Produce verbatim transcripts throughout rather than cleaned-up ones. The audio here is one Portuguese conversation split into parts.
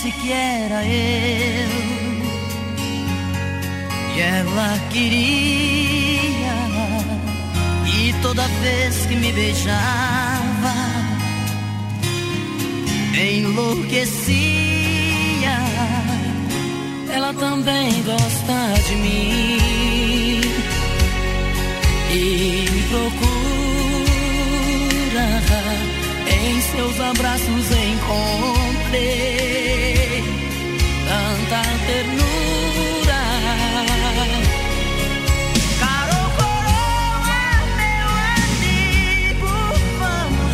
disse que era eu e ela queria, e toda vez que me beijava enlouquecia. Ela também gosta de mim e me procura. Em seus abraços encontrei tanta ternura. Carol Coroa, meu amigo, vamos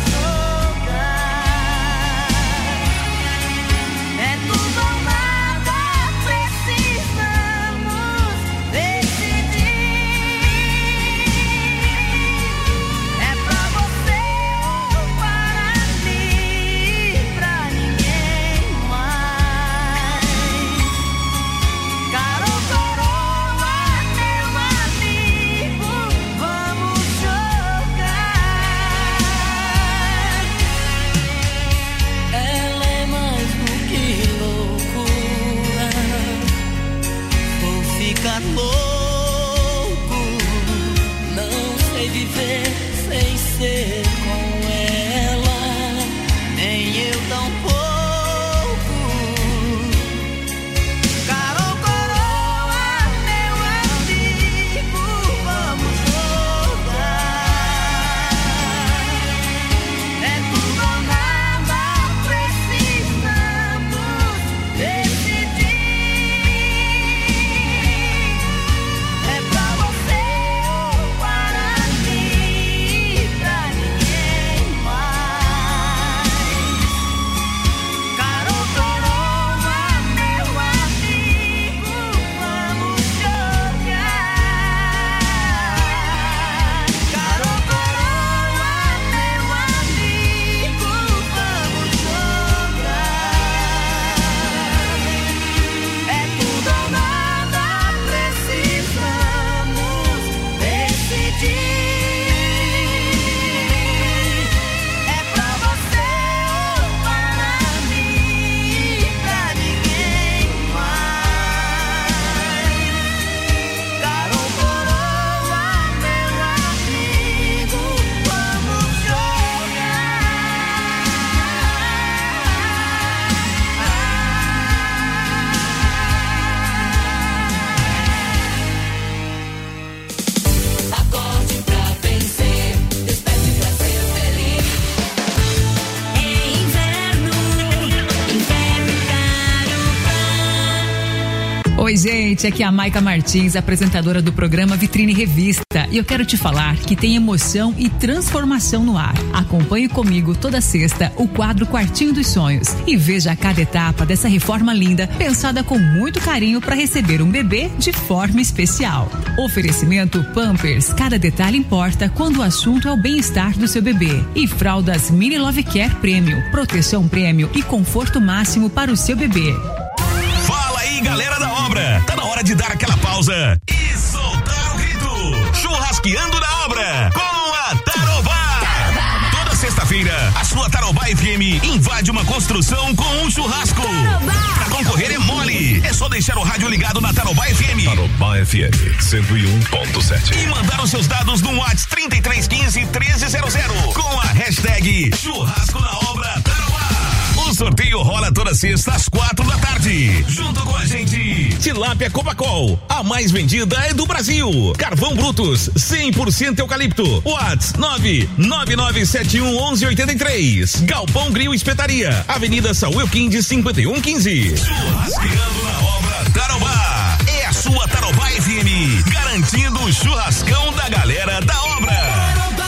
jogar. É tudo ou nada, precisamos decidir. É pra você ou para mim, pra ninguém mais. Carol Coroa, meu amigo, vamos jogar. Ela é mais do que loucura, vou ficar louco. Não sei viver sem ser com ela, nem eu tampouco. Carol Coroa, meu amigo, vamos jogar. É tudo ou nada, precisamos decidir. É pra você ou para mim, pra ninguém mais. Carol Coroa, meu amigo, vamos jogar. Carol Coroa, meu amigo, vamos jogar. É tudo ou nada, precisamos decidir. É pra você ou para mim, pra ninguém mais. Carol Coroa, meu amigo, vamos jogar. Acorde pra vencer, desperte pra ser feliz. É inverno, inverno Tarobá. Oi, gente, aqui é a Maica Martins, apresentadora do programa Vitrine Revista, e eu quero te falar que tem emoção e transformação no ar. Acompanhe comigo toda sexta o quadro Quartinho dos Sonhos e veja cada etapa dessa reforma linda, pensada com muito carinho para receber um bebê de forma especial. Oferecimento Pampers, cada detalhe importa quando o assunto é o bem-estar do seu bebê. E fraldas Mini Love Care Premium, proteção premium e conforto máximo para o seu bebê. Fala aí, galera da obra! Tá na hora de dar aquela pausa e soltar o grito. Churrasqueando na obra com a Tarobá. Toda sexta-feira, a sua Tarobá F M invade uma construção com um churrasco. Pra concorrer é mole. É só deixar o rádio ligado na Tarobá F M. Tarobá F M cento e um ponto sete. E mandar os seus dados no WhatsApp trinta e três quinze, treze zero zero com a hashtag Churrasco na Obra Tarobá. O sorteio rola toda sexta às quatro da tarde. Junto com a gente, Tilápia Cobacol, a mais vendida é do Brasil. Carvão Brutus, cem por cento eucalipto. WhatsApp nove nove nove sete um um um oito três. Galpão Grill Espetaria, Avenida Saúl Elquinde cinquenta e um quinze. Churrasqueando na Obra Tarobá. É a sua Tarobá F M, garantindo o churrascão da galera da obra.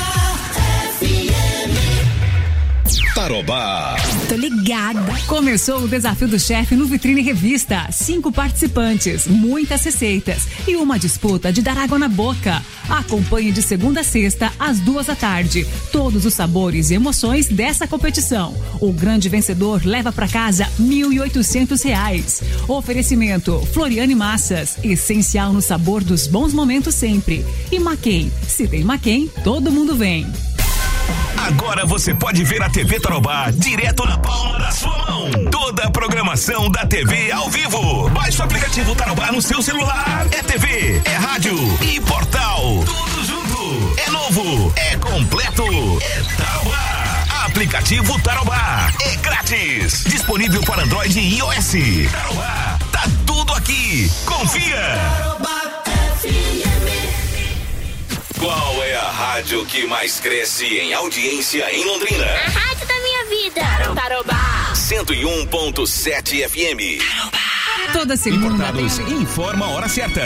Tarobá. Tô ligada. Começou o desafio do chefe no Vitrine Revista. Cinco participantes, muitas receitas e uma disputa de dar água na boca. Acompanhe de segunda a sexta, às duas da tarde. Todos os sabores e emoções dessa competição. O grande vencedor leva pra casa mil e oitocentos reais. Oferecimento Floriane Massas, essencial no sabor dos bons momentos sempre. E Maquem, se tem Maquem, todo mundo vem. Agora você pode ver a T V Tarobá direto na palma da sua mão. Toda a programação programação da T V ao vivo. Baixe o aplicativo Tarobá no seu celular. É T V, é rádio e portal. Tudo junto. É novo, é completo. É Tarobá. Aplicativo Tarobá. É grátis. Disponível para Android e iOS. Tarobá. Tá tudo aqui. Confia. Tarobá F M. Qual é a rádio que mais cresce em audiência em Londrina? A rádio da minha vida. Tarobá. cento e um ponto sete F M. Toda segunda. Importados informa a hora certa.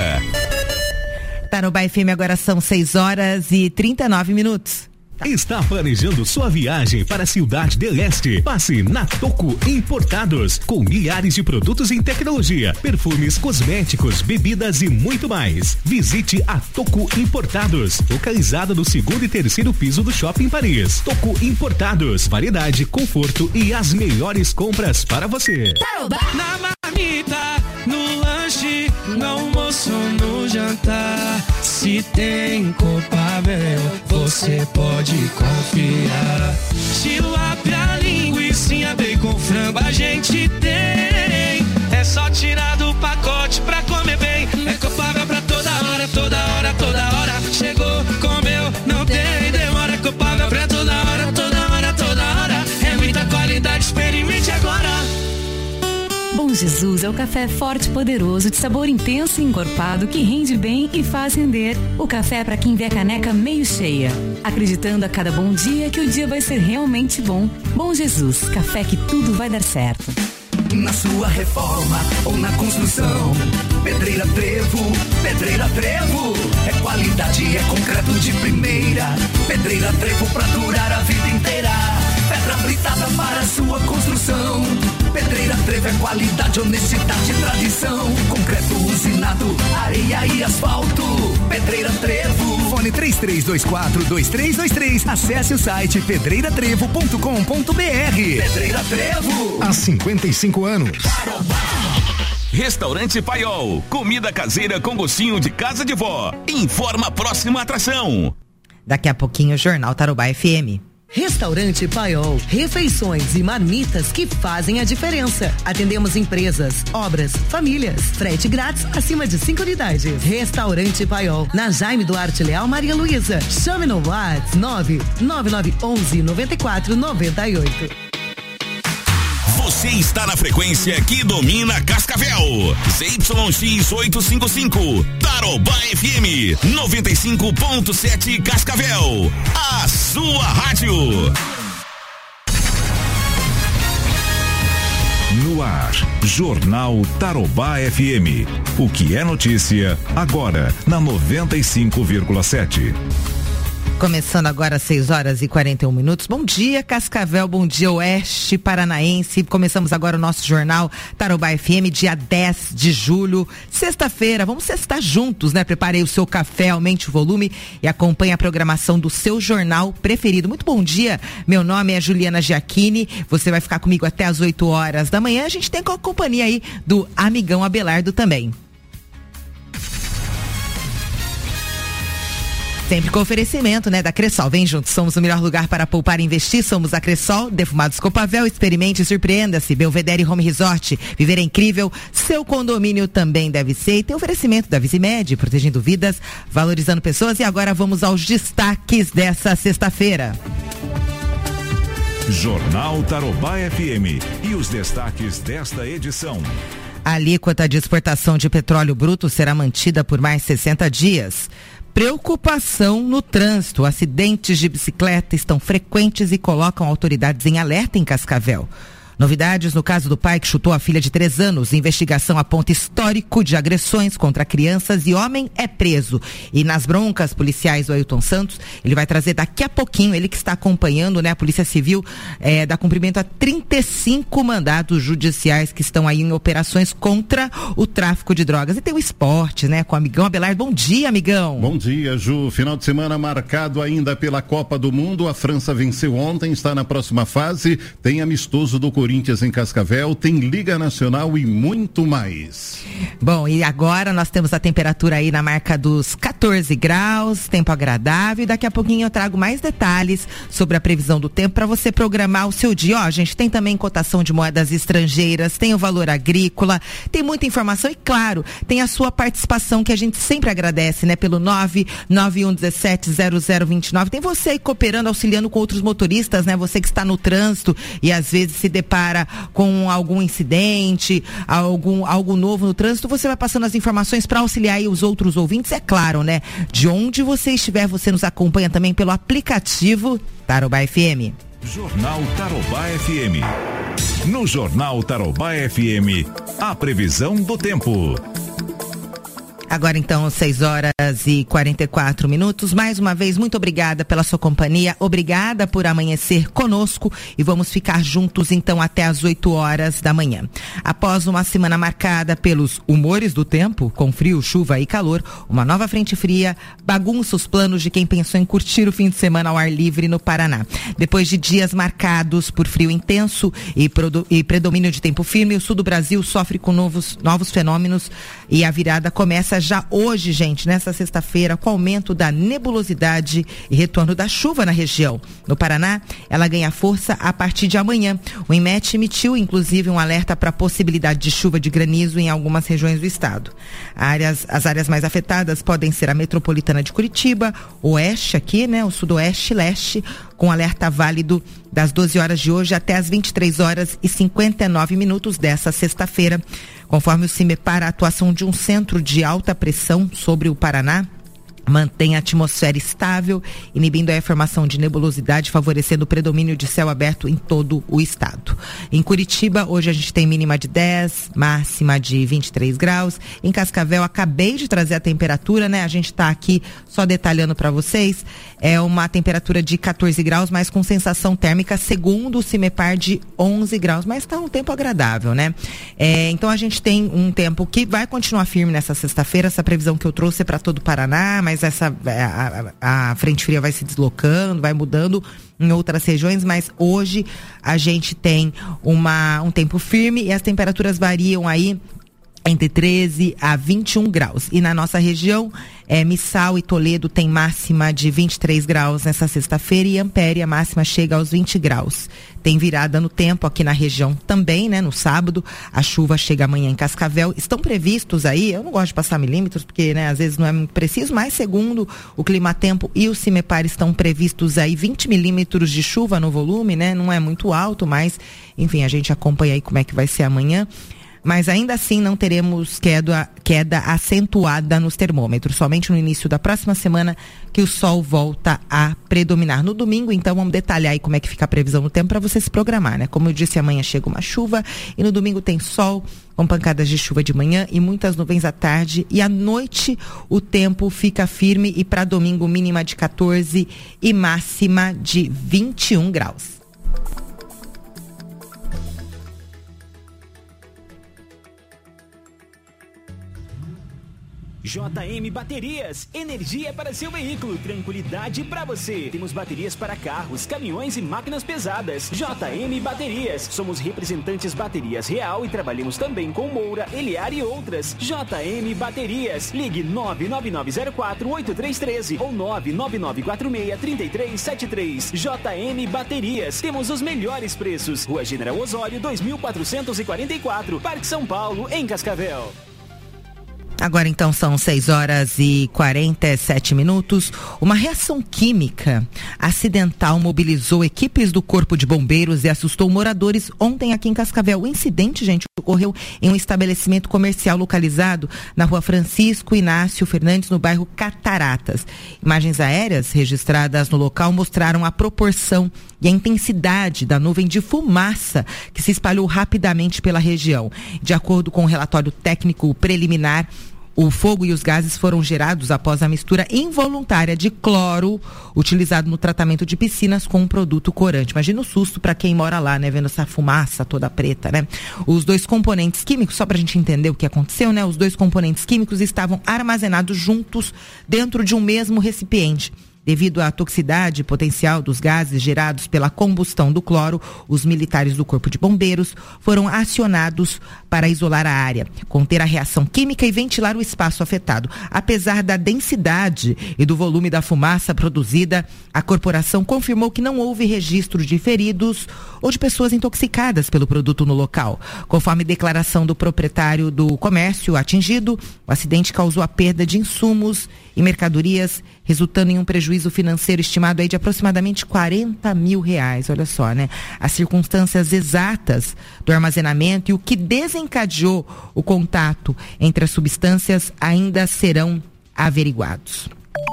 Tarobá F M, agora são seis horas e trinta e nove minutos. Está planejando sua viagem para a Cidade del Este? Passe na Toco Importados, com milhares de produtos em tecnologia, perfumes, cosméticos, bebidas e muito mais. Visite a Toco Importados, localizada no segundo e terceiro piso do Shopping Paris. Toco Importados, variedade, conforto e as melhores compras para você. Na marmita, no lanche, no almoço, no jantar. Se tem Copabel, você pode confiar. Tilápia, linguiça, bacon, frango, a gente tem. É só tirar do pacote pra comer bem. É Copabel pra toda hora, toda hora, toda hora. Chegou, comeu, não tem demora. É Copabel pra toda hora, toda hora, toda hora. É muita qualidade, experimente agora. Bom Jesus é o café forte e poderoso, de sabor intenso e encorpado, que rende bem e faz render. O café é para quem vê a caneca meio cheia, acreditando a cada bom dia que o dia vai ser realmente bom. Bom Jesus, café que tudo vai dar certo. Na sua reforma ou na construção, Pedreira Trevo, Pedreira Trevo. É qualidade, é concreto de primeira. Pedreira Trevo pra durar a vida inteira. Pedra britada para sua construção. Pedreira Trevo é qualidade, honestidade e tradição. Concreto usinado, areia e asfalto. Pedreira Trevo. Fone três três dois quatro, dois três dois três. Acesse o site pedreira trevo ponto com ponto b r. Pedreira Trevo. Há cinquenta e cinco anos. Restaurante Paiol, comida caseira com gostinho de casa de vó. Informa a próxima atração. Daqui a pouquinho, o Jornal Tarobá F M. Restaurante Paiol, refeições e marmitas que fazem a diferença. Atendemos empresas, obras, famílias. Frete grátis acima de cinco unidades. Restaurante Paiol, na Jaime Duarte Leal Maria Luísa. Chame no WhatsApp nove nove nove um um nove quatro nove oito. Você está na frequência que domina Cascavel. Z Y X oitocentos e cinquenta e cinco. Tarobá F M noventa e cinco ponto sete Cascavel. A sua rádio. No ar, Jornal Tarobá F M. O que é notícia, agora, na noventa e cinco vírgula sete. Começando agora às seis horas e quarenta e um minutos. Bom dia, Cascavel, bom dia, Oeste Paranaense. Começamos agora o nosso jornal Tarobá F M, dia dez de julho, sexta-feira. Vamos sextar juntos, né? Preparei o seu café, aumente o volume e acompanhe a programação do seu jornal preferido. Muito bom dia, meu nome é Juliana Giacchini. Você vai ficar comigo até às oito horas da manhã. A gente tem com a companhia aí do amigão Abelardo também. Sempre com oferecimento, né, da Cressol. Vem junto, somos o melhor lugar para poupar e investir. Somos a Cressol, Defumados Copavel. Experimente e surpreenda-se. Belvedere Home Resort. Viver é incrível. Seu condomínio também deve ser. E tem oferecimento da Visimed, protegendo vidas, valorizando pessoas. E agora vamos aos destaques dessa sexta-feira. Jornal Tarobá F M. E os destaques desta edição. A alíquota de exportação de petróleo bruto será mantida por mais sessenta dias. Preocupação no trânsito. Acidentes de bicicleta estão frequentes e colocam autoridades em alerta em Cascavel. Novidades no caso do pai que chutou a filha de três anos. Investigação aponta histórico de agressões contra crianças e homem é preso. E nas broncas policiais do Ailton Santos, ele vai trazer daqui a pouquinho, ele que está acompanhando, né, a Polícia Civil, é, dá cumprimento a trinta e cinco mandados judiciais que estão aí em operações contra o tráfico de drogas. E tem o esporte, né, com o amigão Abelardo. Bom dia, amigão. Bom dia, Ju. Final de semana marcado ainda pela Copa do Mundo. A França venceu ontem, está na próxima fase. Tem amistoso do Corinthians Corinthians em Cascavel, tem Liga Nacional e muito mais. Bom, e agora nós temos a temperatura aí na marca dos catorze graus, tempo agradável, e daqui a pouquinho eu trago mais detalhes sobre a previsão do tempo para você programar o seu dia. Ó, a gente tem também cotação de moedas estrangeiras, tem o valor agrícola, tem muita informação e, claro, tem a sua participação que a gente sempre agradece, né? Pelo nove nove um um sete zero zero dois nove. Tem você aí cooperando, auxiliando com outros motoristas, né? Você que está no trânsito e às vezes se depara com algum incidente, algum, algo novo no trânsito, você vai passando as informações para auxiliar aí os outros ouvintes, é claro, né? De onde você estiver, você nos acompanha também pelo aplicativo Tarobá F M. Jornal Tarobá F M. No Jornal Tarobá F M, a previsão do tempo. Agora então, seis horas e quarenta e quatro minutos. Mais uma vez, muito obrigada pela sua companhia. Obrigada por amanhecer conosco e vamos ficar juntos então até as oito horas da manhã. Após uma semana marcada pelos humores do tempo, com frio, chuva e calor, uma nova frente fria bagunça os planos de quem pensou em curtir o fim de semana ao ar livre no Paraná. Depois de dias marcados por frio intenso e, produ- e predomínio de tempo firme, o sul do Brasil sofre com novos, novos fenômenos e a virada começa já hoje, gente, nessa sexta-feira, com aumento da nebulosidade e retorno da chuva na região. No Paraná, ela ganha força a partir de amanhã. O INMET emitiu, inclusive, um alerta para a possibilidade de chuva de granizo em algumas regiões do estado. Áreas, as áreas mais afetadas podem ser a metropolitana de Curitiba, oeste aqui, né, o sudoeste e leste, com alerta válido das doze horas de hoje até as vinte e três horas e cinquenta e nove minutos dessa sexta-feira. Conforme o CIMEPAR, a atuação de um centro de alta pressão sobre o Paraná mantém a atmosfera estável, inibindo a formação de nebulosidade, favorecendo o predomínio de céu aberto em todo o estado. Em Curitiba, hoje a gente tem mínima de dez, máxima de vinte e três graus. Em Cascavel, acabei de trazer a temperatura, né? A gente está aqui só detalhando para vocês. É uma temperatura de catorze graus, mas com sensação térmica, segundo o CIMEPAR, de onze graus. Mas está um tempo agradável, né? É, então a gente tem um tempo que vai continuar firme nessa sexta-feira. Essa previsão que eu trouxe é para todo o Paraná, mas essa a, a, a frente fria vai se deslocando, vai mudando em outras regiões, mas hoje a gente tem uma, um tempo firme e as temperaturas variam aí entre treze a vinte e um graus. E na nossa região, é, Missal e Toledo tem máxima de vinte e três graus nessa sexta-feira e Ampere a máxima chega aos vinte graus. Tem virada no tempo aqui na região também, né? No sábado, a chuva chega amanhã em Cascavel. Estão previstos aí, eu não gosto de passar milímetros, porque, né, às vezes não é muito preciso, mas segundo o Climatempo e o CIMEPAR estão previstos aí vinte milímetros de chuva no volume, né? Não é muito alto, mas, enfim, a gente acompanha aí como é que vai ser amanhã. Mas ainda assim não teremos queda, queda acentuada nos termômetros, somente no início da próxima semana que o sol volta a predominar. No domingo, então, vamos detalhar aí como é que fica a previsão do tempo para você se programar, né? Como eu disse, amanhã chega uma chuva e no domingo tem sol, com pancadas de chuva de manhã e muitas nuvens à tarde, e à noite o tempo fica firme e para domingo mínima de catorze e máxima de vinte e um graus. J M Baterias, energia para seu veículo, tranquilidade para você. Temos baterias para carros, caminhões e máquinas pesadas. J M Baterias, somos representantes Baterias Real e trabalhamos também com Moura, Eliar e outras. J M Baterias, ligue nove nove nove zero quatro oito três um três ou nove nove nove quatro seis três três sete três. J M Baterias, temos os melhores preços. Rua General Osório, dois mil quatrocentos e quarenta e quatro, Parque São Paulo, em Cascavel. Agora então são seis horas e quarenta e sete minutos. Uma reação química acidental mobilizou equipes do Corpo de Bombeiros e assustou moradores ontem aqui em Cascavel. O incidente, gente, ocorreu em um estabelecimento comercial localizado na rua Francisco Inácio Fernandes, no bairro Cataratas. Imagens aéreas registradas no local mostraram a proporção e a intensidade da nuvem de fumaça que se espalhou rapidamente pela região. De acordo com o relatório técnico preliminar, o fogo e os gases foram gerados após a mistura involuntária de cloro utilizado no tratamento de piscinas com um produto corante. Imagina o susto para quem mora lá, né? Vendo essa fumaça toda preta, né? Os dois componentes químicos, só para a gente entender o que aconteceu, né? Os dois componentes químicos estavam armazenados juntos dentro de um mesmo recipiente. Devido à toxicidade potencial dos gases gerados pela combustão do cloro, os militares do Corpo de Bombeiros foram acionados para isolar a área, conter a reação química e ventilar o espaço afetado. Apesar da densidade e do volume da fumaça produzida, a corporação confirmou que não houve registro de feridos ou de pessoas intoxicadas pelo produto no local. Conforme declaração do proprietário do comércio atingido, o acidente causou a perda de insumos e mercadorias, resultando em um prejuízo financeiro estimado aí de aproximadamente quarenta mil reais. Olha só, né? As circunstâncias exatas do armazenamento e o que desencadeou o contato entre as substâncias ainda serão averiguados.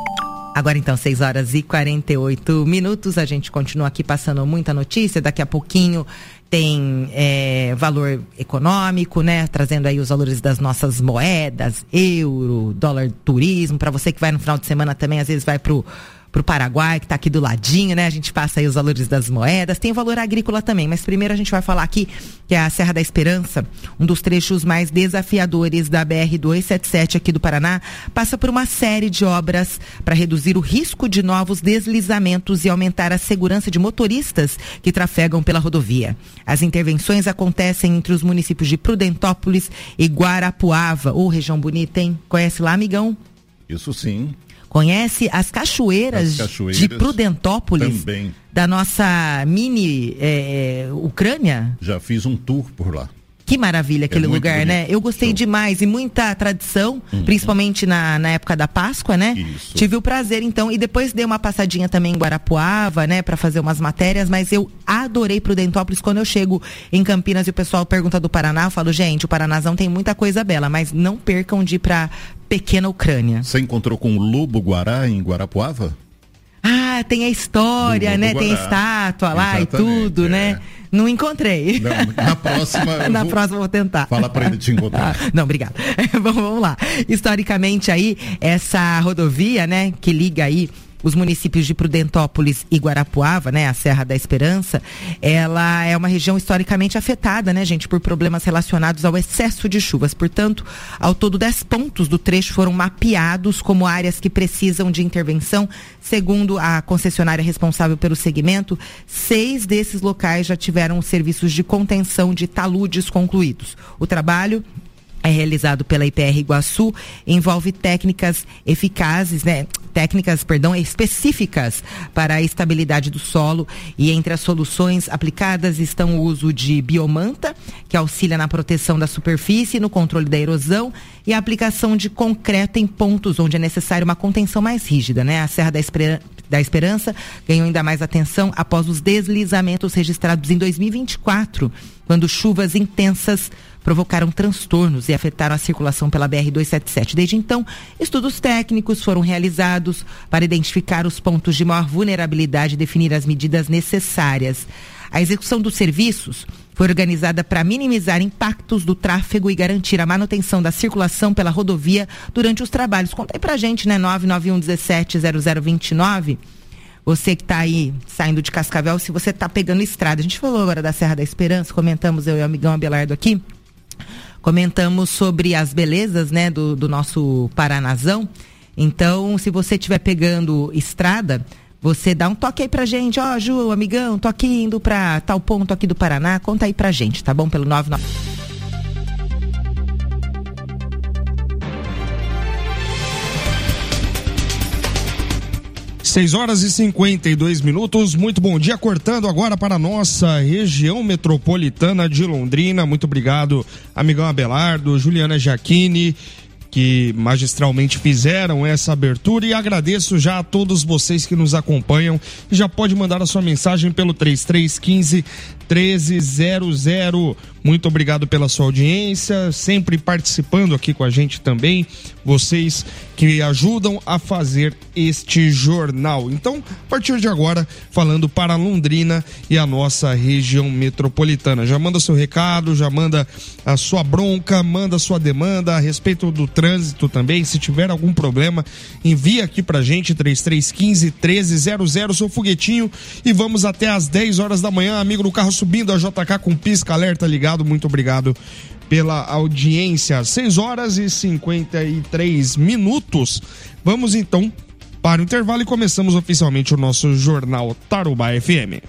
Agora então, seis horas e quarenta e oito minutos, a gente continua aqui passando muita notícia, daqui a pouquinho tem é, valor econômico, né? Trazendo aí os valores das nossas moedas, euro, dólar, turismo, para você que vai no final de semana também, às vezes vai pro pro Paraguai, que está aqui do ladinho, né? A gente passa aí os valores das moedas, tem o valor agrícola também, mas primeiro a gente vai falar aqui que a Serra da Esperança, um dos trechos mais desafiadores da B R duzentos e setenta e sete aqui do Paraná, passa por uma série de obras para reduzir o risco de novos deslizamentos e aumentar a segurança de motoristas que trafegam pela rodovia. As intervenções acontecem entre os municípios de Prudentópolis e Guarapuava. Ô, região bonita, hein? Conhece lá, amigão? Isso sim. Conhece as cachoeiras, as cachoeiras de Prudentópolis, também. Da nossa mini é, Ucrânia? Já fiz um tour por lá. Que maravilha aquele é lugar, bonito. Né? Eu gostei Show. demais e muita tradição, uhum. principalmente na, na época da Páscoa, né? Isso. Tive o prazer, então, e depois dei uma passadinha também em Guarapuava, né? Pra fazer umas matérias, mas eu adorei Prudentópolis. Quando eu chego em Campinas e o pessoal pergunta do Paraná, eu falo, gente, o Paranazão tem muita coisa bela, mas não percam de ir pra pequena Ucrânia. Você encontrou com o Lobo Guará em Guarapuava? Ah, tem a história, né? Guará. Tem a estátua lá. Exatamente, e tudo, é. né? Não encontrei. Não, na próxima. na vou próxima vou tentar. Fala pra ele te encontrar. Ah, não, obrigado. vamos, vamos lá. Historicamente aí, essa rodovia, né, que liga aí os municípios de Prudentópolis e Guarapuava, né, a Serra da Esperança, ela é uma região historicamente afetada, né, gente, por problemas relacionados ao excesso de chuvas. Portanto, ao todo dez pontos do trecho foram mapeados como áreas que precisam de intervenção. Segundo a concessionária responsável pelo segmento, seis desses locais já tiveram os serviços de contenção de taludes concluídos. O trabalho é realizado pela I P R Iguaçu, envolve técnicas eficazes, né? Técnicas, perdão, específicas para a estabilidade do solo, e entre as soluções aplicadas estão o uso de biomanta, que auxilia na proteção da superfície, no controle da erosão, e a aplicação de concreto em pontos onde é necessário uma contenção mais rígida, né? A Serra da Esperança da Esperança ganhou ainda mais atenção após os deslizamentos registrados em dois mil e vinte e quatro, quando chuvas intensas provocaram transtornos e afetaram a circulação pela B R duzentos e setenta e sete. Desde então, estudos técnicos foram realizados para identificar os pontos de maior vulnerabilidade e definir as medidas necessárias. A execução dos serviços foi organizada para minimizar impactos do tráfego e garantir a manutenção da circulação pela rodovia durante os trabalhos. Conta aí pra gente, né? nove nove um um sete zero zero dois nove. Você que está aí saindo de Cascavel, se você está pegando estrada. A gente falou agora da Serra da Esperança, comentamos, eu e o amigão Abelardo aqui, comentamos sobre as belezas, né, do, do nosso Paranazão. Então, se você estiver pegando estrada, você dá um toque aí pra gente. Ó, oh, Ju, amigão, tô aqui indo pra tal ponto aqui do Paraná. Conta aí pra gente, tá bom? Pelo nove nove. seis horas e cinquenta e dois minutos, muito bom dia, cortando agora para a nossa região metropolitana de Londrina. Muito obrigado, amigão Abelardo, Juliana Giacchini, que magistralmente fizeram essa abertura, e agradeço já a todos vocês que nos acompanham. Já pode mandar a sua mensagem pelo três três um cinco, um três zero zero. Muito obrigado pela sua audiência, sempre participando aqui com a gente também, vocês que ajudam a fazer este jornal. Então, a partir de agora, falando para Londrina e a nossa região metropolitana. Já manda seu recado, já manda a sua bronca, manda a sua demanda a respeito do trânsito também. Se tiver algum problema, envia aqui pra gente, três três um cinco, um três zero zero, seu foguetinho, e vamos até às dez horas da manhã, amigo no carro subindo a J K com pisca alerta ligado. Muito obrigado pela audiência. seis horas e cinquenta e três minutos. Vamos então para o intervalo e começamos oficialmente o nosso Jornal Tarobá F M.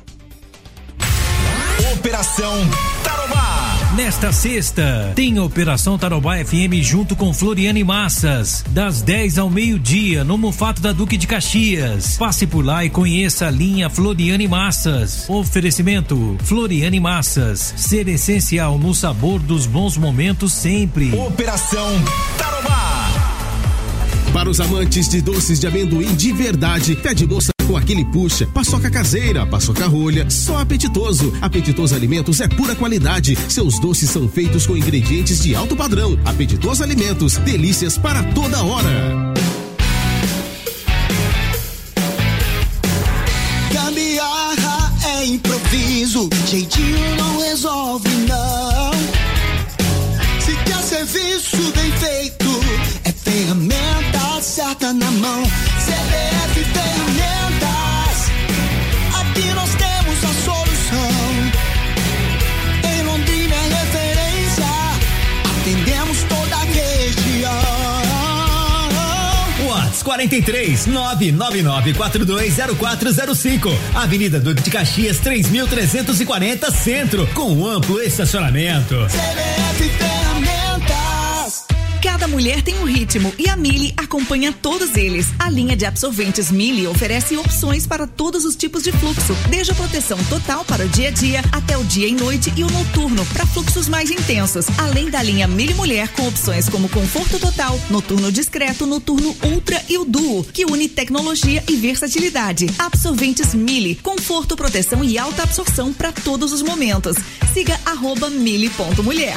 Operação Tarobá. Nesta sexta, tem Operação Tarobá F M junto com Floriane Massas, das dez ao meio-dia, no Mufato da Duque de Caxias. Passe por lá e conheça a linha Floriane Massas. Oferecimento Floriane Massas, ser essencial no sabor dos bons momentos sempre. Operação Tarobá. Para os amantes de doces de amendoim de verdade, pé de moça com aquele puxa, paçoca caseira, paçoca rolha, só apetitoso. Apetitoso Alimentos é pura qualidade. Seus doces são feitos com ingredientes de alto padrão. Apetitoso Alimentos, delícias para toda hora. Gambiarra é improviso, jeitinho não resolve não. Se quer serviço bem feito, é ferramenta certa na mão. C B F Ferramentas, aqui nós temos a solução. Em Londrina é referência, atendemos toda a região. WhatsApp quarenta e três, nove nove nove quatro dois zero quatro zero cinco, Avenida Duque de Caxias três mil trezentos e quarenta Centro, com amplo estacionamento. C B F Ferramentas. Cada mulher tem um ritmo e a Mili acompanha todos eles. A linha de absorventes Mili oferece opções para todos os tipos de fluxo, desde a proteção total para o dia a dia até o dia e noite e o noturno para fluxos mais intensos. Além da linha Mili Mulher com opções como conforto total, noturno discreto, noturno ultra e o duo, que une tecnologia e versatilidade. Absorventes Mili, conforto, proteção e alta absorção para todos os momentos. Siga arroba mili ponto mulher.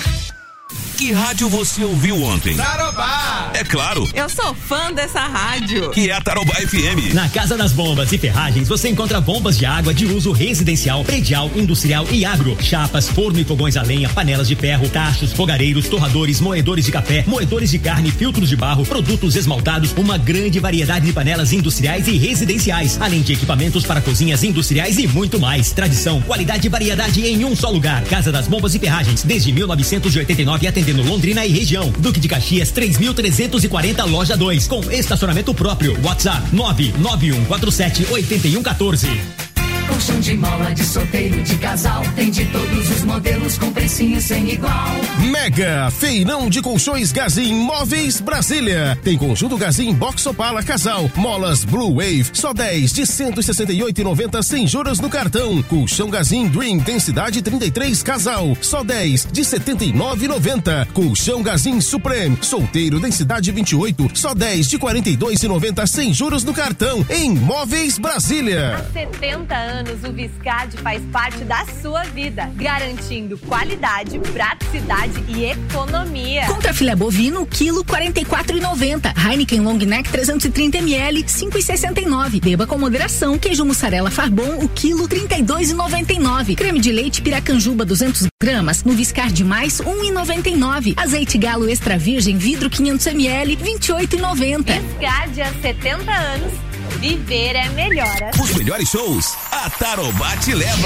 Que rádio você ouviu ontem? Tarobá! É claro. Eu sou fã dessa rádio. Que é a Tarobá F M. Na Casa das Bombas e Ferragens você encontra bombas de água de uso residencial, predial, industrial e agro. Chapas, forno e fogões a lenha, panelas de ferro, tachos, fogareiros, torradores, moedores de café, moedores de carne, filtros de barro, produtos esmaltados, uma grande variedade de panelas industriais e residenciais, além de equipamentos para cozinhas industriais e muito mais. Tradição, qualidade e variedade em um só lugar. Casa das Bombas e Ferragens, desde mil novecentos e oitenta e nove, atendendo Londrina e região. Duque de Caxias três mil trezentos e quarenta, loja dois, com estacionamento próprio. WhatsApp nove nove um quatro sete oito um um quatro. Colchão de mola de solteiro, de casal, tem de todos os modelos com precinho sem igual. Mega Feirão de Colchões Gazin Móveis Brasília. Tem conjunto Gazin Box Opala Casal, molas Blue Wave, só dez de cento e sessenta e oito reais e noventa centavos sem juros no cartão. Colchão Gazin Dream densidade trinta e três Casal, só dez de setenta e nove reais e noventa centavos. Colchão Gazin Supreme solteiro densidade vinte e oito, só dez de quarenta e dois reais e noventa centavos sem juros no cartão. Em Móveis Brasília. Há setenta anos o Viscard faz parte da sua vida, garantindo qualidade, praticidade e economia. Contra filé bovino, quilo quarenta e quatro reais e noventa centavos. Heineken Long Neck trezentos e trinta mililitros, cinco reais e sessenta e nove centavos. Beba com moderação. Queijo mussarela Farbon, o quilo trinta e dois reais e noventa e nove centavos. Creme de leite Piracanjuba duzentos gramas, no Viscard mais um real e noventa e nove centavos. Azeite Galo Extra Virgem vidro quinhentos mililitros, vinte e oito reais e noventa centavos. Viscard há setenta anos. Viver é melhor. Os melhores shows, a Tarobá te leva.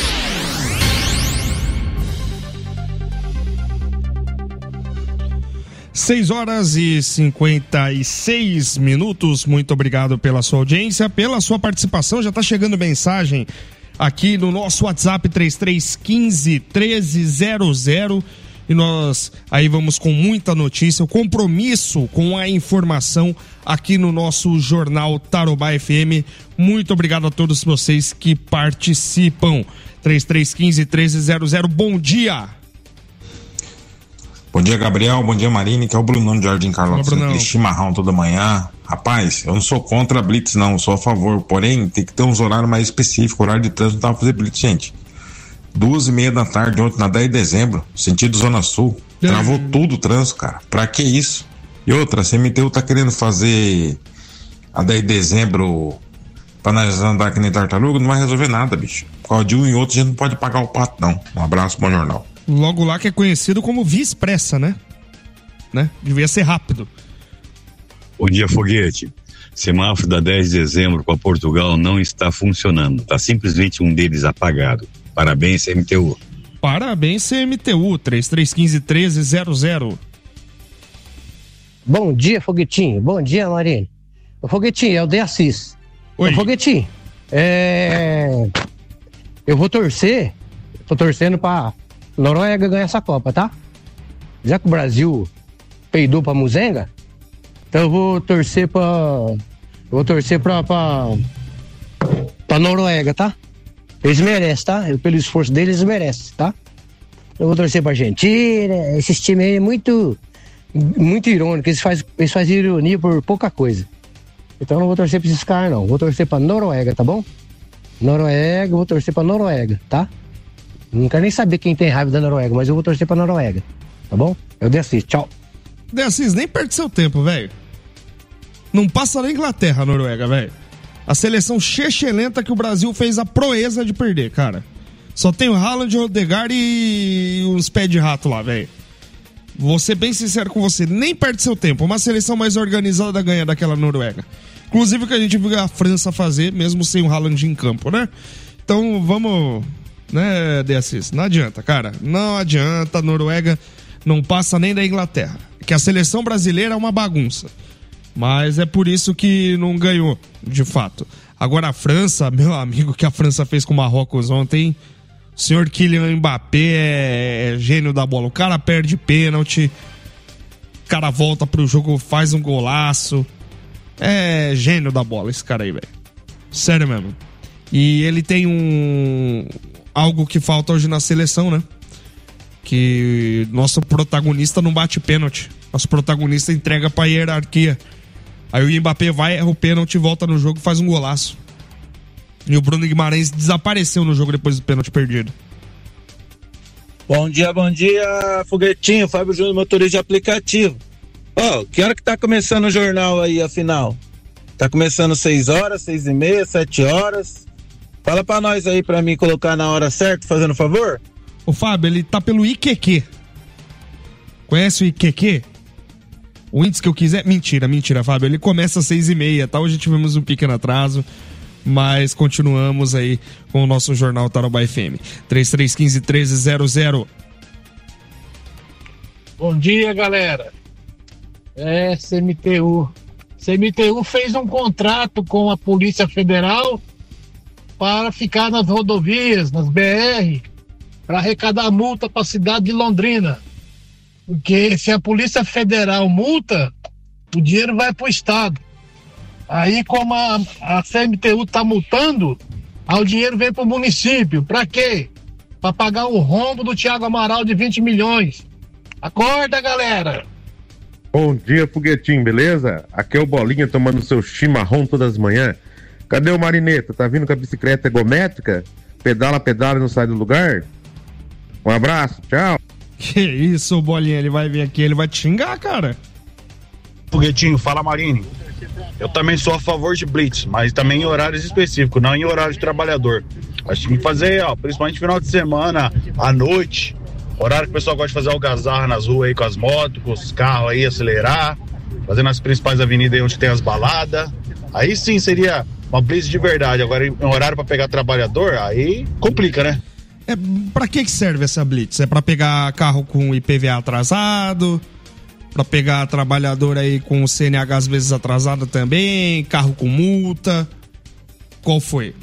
seis horas e cinquenta e seis minutos. Muito obrigado pela sua audiência, pela sua participação. Já está chegando mensagem aqui no nosso WhatsApp três três um cinco, um três zero zero. E nós aí vamos com muita notícia, o compromisso com a informação aqui no nosso Jornal Tarobá F M. Muito obrigado a todos vocês que participam. três três um cinco, um três zero zero. Bom dia. Bom dia, Gabriel. Bom dia, Marine, que é o Brunão de Jardim Carlos. Aquele chimarrão toda manhã. Rapaz, eu não sou contra a Blitz, não, eu sou a favor. Porém, tem que ter uns horários mais específicos. Horário de trânsito não dá pra fazer Blitz, gente. Duas e meia da tarde, ontem, na dez de dezembro, sentido Zona Sul. Travou tudo o trânsito, cara. Pra que isso? E outra, a C M T U tá querendo fazer a dez de dezembro pra nós andar que nem tartaruga, não vai resolver nada, bicho. Por causa de um e outro, a gente não pode pagar o pato, não. Um abraço, bom jornal. Logo lá que é conhecido como Via Expressa, né? né? Devia ser rápido. Bom dia, Foguete. Semáforo da dez de dezembro com a Portugal não está funcionando. Tá simplesmente um deles apagado. Parabéns, C M T U. Parabéns, C M T U. três três um cinco, um três zero zero. Bom dia, Foguetinho. Bom dia, Marine. Ô, Foguetinho, é o De Assis. Oi. Ô, Foguetinho, é... eu vou torcer, tô torcendo pra Noruega ganhar essa Copa, tá? Já que o Brasil peidou pra Muzenga, então eu vou torcer pra... Eu vou torcer pra... pra, pra Noruega, tá? Eles merecem, tá? Eu, pelo esforço deles, eles merecem, tá? Eu vou torcer pra Argentina. Esses times aí é muito... Muito irônico. Eles fazem, eles fazem ironia por pouca coisa. Então eu não vou torcer pra esses caras, não. Vou torcer pra Noruega, tá bom? Noruega, vou torcer pra Noruega, tá? Não quero nem saber quem tem raiva da Noruega, mas eu vou torcer pra Noruega, tá bom? Eu desci, tchau. Descis, nem perde seu tempo, velho. Não passa na Inglaterra, a Noruega, velho. A seleção chechelenta que o Brasil fez a proeza de perder, cara. Só tem o Haaland, o Odegaard e uns pés de rato lá, velho. Vou ser bem sincero com você, nem perde seu tempo. Uma seleção mais organizada ganha daquela Noruega. Inclusive o que a gente viu a França fazer, mesmo sem o Haaland em campo, né? Então vamos, né, D S S? Não adianta, cara. Não adianta, a Noruega não passa nem da Inglaterra. Que a seleção brasileira é uma bagunça. Mas é por isso que não ganhou, de fato. Agora a França, meu amigo, o que a França fez com o Marrocos ontem... O senhor Kylian Mbappé é, é gênio da bola. O cara perde pênalti, o cara volta pro jogo, faz um golaço. É gênio da bola esse cara aí, velho. Sério mesmo. E ele tem um... algo que falta hoje na seleção, né? Que nosso protagonista não bate pênalti. Nosso protagonista entrega pra hierarquia. Aí o Mbappé vai, erra o pênalti, volta no jogo e faz um golaço. E o Bruno Guimarães desapareceu no jogo depois do pênalti perdido. Bom dia, bom dia, Foguetinho, Fábio Júnior, motorista de aplicativo. Ó, oh, que hora que tá começando o jornal aí, afinal? Tá começando seis horas, seis e meia, sete horas? Fala pra nós aí, pra mim colocar na hora certa, fazendo favor. O Fábio, ele tá pelo I Q Q. Conhece o I Q Q? O índice que eu quiser... Mentira, mentira, Fábio. Ele começa às seis e meia, tá? Hoje tivemos um pequeno atraso. Mas continuamos aí com o nosso Jornal Tarobá F M. três três um cinco, um três zero zero. Bom dia, galera. É, C M T U. C M T U fez um contrato com a Polícia Federal para ficar nas rodovias, nas B R, para arrecadar multa para a cidade de Londrina. Porque se a Polícia Federal multa, o dinheiro vai para o Estado. Aí, como a, a C M T U tá multando, aí o dinheiro vem pro município. Pra quê? Pra pagar o rombo do Thiago Amaral de vinte milhões. Acorda, galera! Bom dia, Foguetinho, beleza? Aqui é o Bolinha tomando seu chimarrão todas as manhãs. Cadê o Marineta? Tá vindo com a bicicleta ergométrica? Pedala, pedala e não sai do lugar? Um abraço, tchau! Que isso, Bolinha, ele vai vir aqui, ele vai te xingar, cara. Foguetinho, fala, Marinho. Eu também sou a favor de blitz, mas também em horários específicos, não em horário de trabalhador. Acho que tem que fazer, ó, principalmente final de semana, à noite, horário que o pessoal gosta de fazer algazarra nas ruas aí com as motos, com os carros aí, acelerar, fazendo as principais avenidas aí onde tem as baladas. Aí sim seria uma blitz de verdade. Agora em horário pra pegar trabalhador, aí complica, né? É, pra que que serve essa blitz? É pra pegar carro com I P V A atrasado? Pra pegar trabalhador aí com o C N H às vezes atrasado também, carro com multa. Qual foi?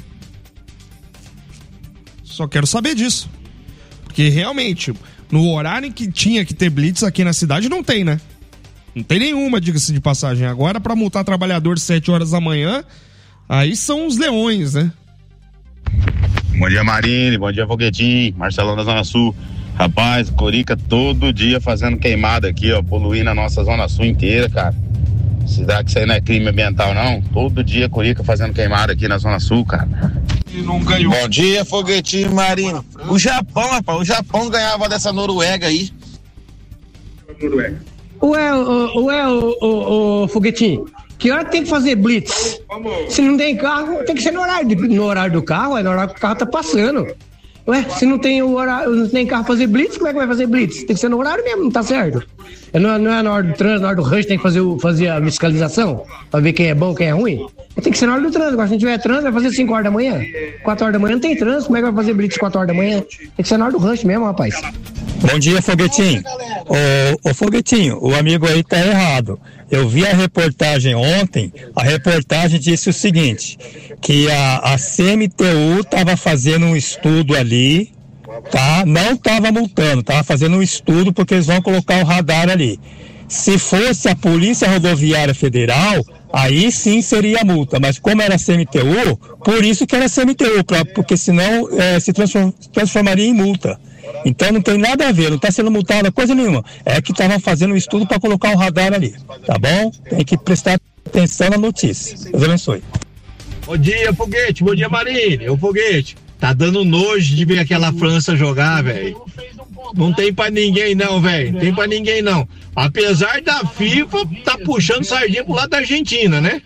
Só quero saber disso. Porque realmente, no horário em que tinha que ter blitz aqui na cidade, não tem, né? Não tem nenhuma, diga-se de passagem. Agora, pra multar trabalhador sete horas da manhã, aí são os leões, né? Bom dia, Marine, bom dia, Foguetinho, Marcelão da Zona Sul. Rapaz, Corica todo dia fazendo queimada aqui, ó, poluindo a nossa Zona Sul inteira, cara. Será que isso aí não é crime ambiental, não? Todo dia Corica fazendo queimada aqui na Zona Sul, cara. E não ganhou. Bom dia, Foguetinho, Marino. O Japão, rapaz, o Japão ganhava dessa Noruega aí. Noruega. Ué, ué, o Foguetinho, que hora tem que fazer blitz? Se não tem carro, tem que ser no horário, de, no horário do carro, é no horário que o carro tá passando. Ué, se não tem, o horário, não tem carro pra fazer blitz, como é que vai fazer blitz? Tem que ser no horário mesmo, não tá certo? Não é, não é na hora do trânsito, na hora do rush, tem que fazer, o, fazer a fiscalização pra ver quem é bom, quem é ruim? Tem que ser na hora do trânsito. Agora, se não tiver trânsito, vai fazer cinco horas da manhã. quatro horas da manhã não tem trânsito, como é que vai fazer blitz quatro horas da manhã? Tem que ser na hora do rush mesmo, rapaz. Bom dia, Foguetinho. Ô, ô Foguetinho, o amigo aí tá errado. Eu vi a reportagem ontem, a reportagem disse o seguinte, que a, a C M T U estava fazendo um estudo ali, tá? Não estava multando, estava fazendo um estudo porque eles vão colocar o radar ali. Se fosse a Polícia Rodoviária Federal, aí sim seria multa, mas como era C M T U, por isso que era C M T U, pra, porque senão é, se transform, transformaria em multa. Então não tem nada a ver, não está sendo multado coisa nenhuma. É que estava fazendo um estudo para colocar o radar ali, tá bom? Tem que prestar atenção na notícia. Deus abençoe. Bom dia, Foguete. Bom dia, Marine. Ô, Foguete, tá dando nojo de ver aquela França jogar, velho. Não tem pra ninguém não, velho. Tem pra ninguém não. Apesar da FIFA tá puxando sardinha pro lado da Argentina, né?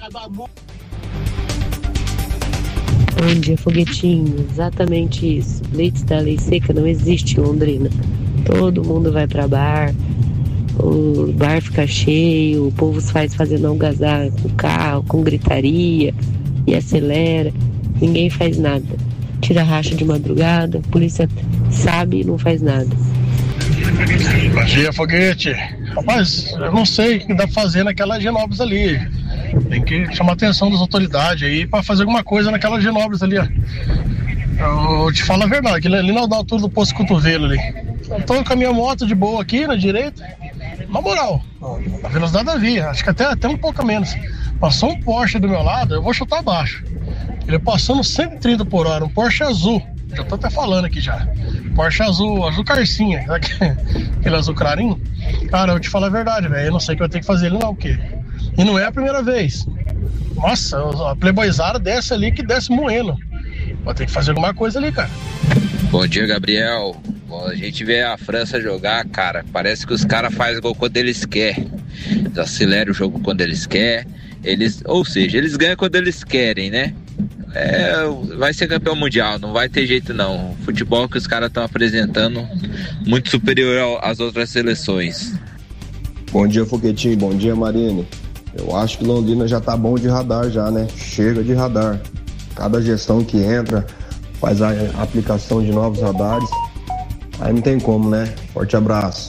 Bom dia, Foguetinho. Exatamente isso. Blitz da lei seca não existe em Londrina. Todo mundo vai pra bar, o bar fica cheio, o povo faz fazendo algazarra com carro, com gritaria e acelera. Ninguém faz nada. Tira racha de madrugada, a polícia sabe e não faz nada. Bom dia, Foguete. Rapaz, eu não sei o que dá pra fazer naquela Genópolis ali. Tem que chamar a atenção das autoridades aí pra fazer alguma coisa naquela Genópolis ali, ó. Eu te falo a verdade, aquilo ali na altura do posto cotovelo ali. Eu tô com a minha moto de boa aqui na direita. Na moral, a velocidade da via, acho que até, até um pouco menos. Passou um Porsche do meu lado, eu vou chutar abaixo. Ele passou no cento e trinta por hora, um Porsche azul. Já tô até falando aqui já. Porsche azul, azul carcinha, aquele azul clarinho. Cara, eu te falo a verdade, velho. Eu não sei o que eu tenho que fazer ele não, o quê? E não é a primeira vez. Nossa, a playboyzada desce ali que desce moendo. Vou ter que fazer alguma coisa ali, cara. Bom dia, Gabriel. Bom, a gente vê a França jogar, cara. Parece que os caras fazem gol quando eles querem. Eles aceleram o jogo quando eles querem. Eles, ou seja, eles ganham quando eles querem, né? É, vai ser campeão mundial, não vai ter jeito não. O futebol que os caras estão apresentando muito superior às outras seleções. Bom dia, Foguetinho, bom dia, Marine. Eu acho que Londrina já tá bom de radar já, né? Chega de radar. Cada gestão que entra faz a aplicação de novos radares. Aí não tem como, né? Forte abraço.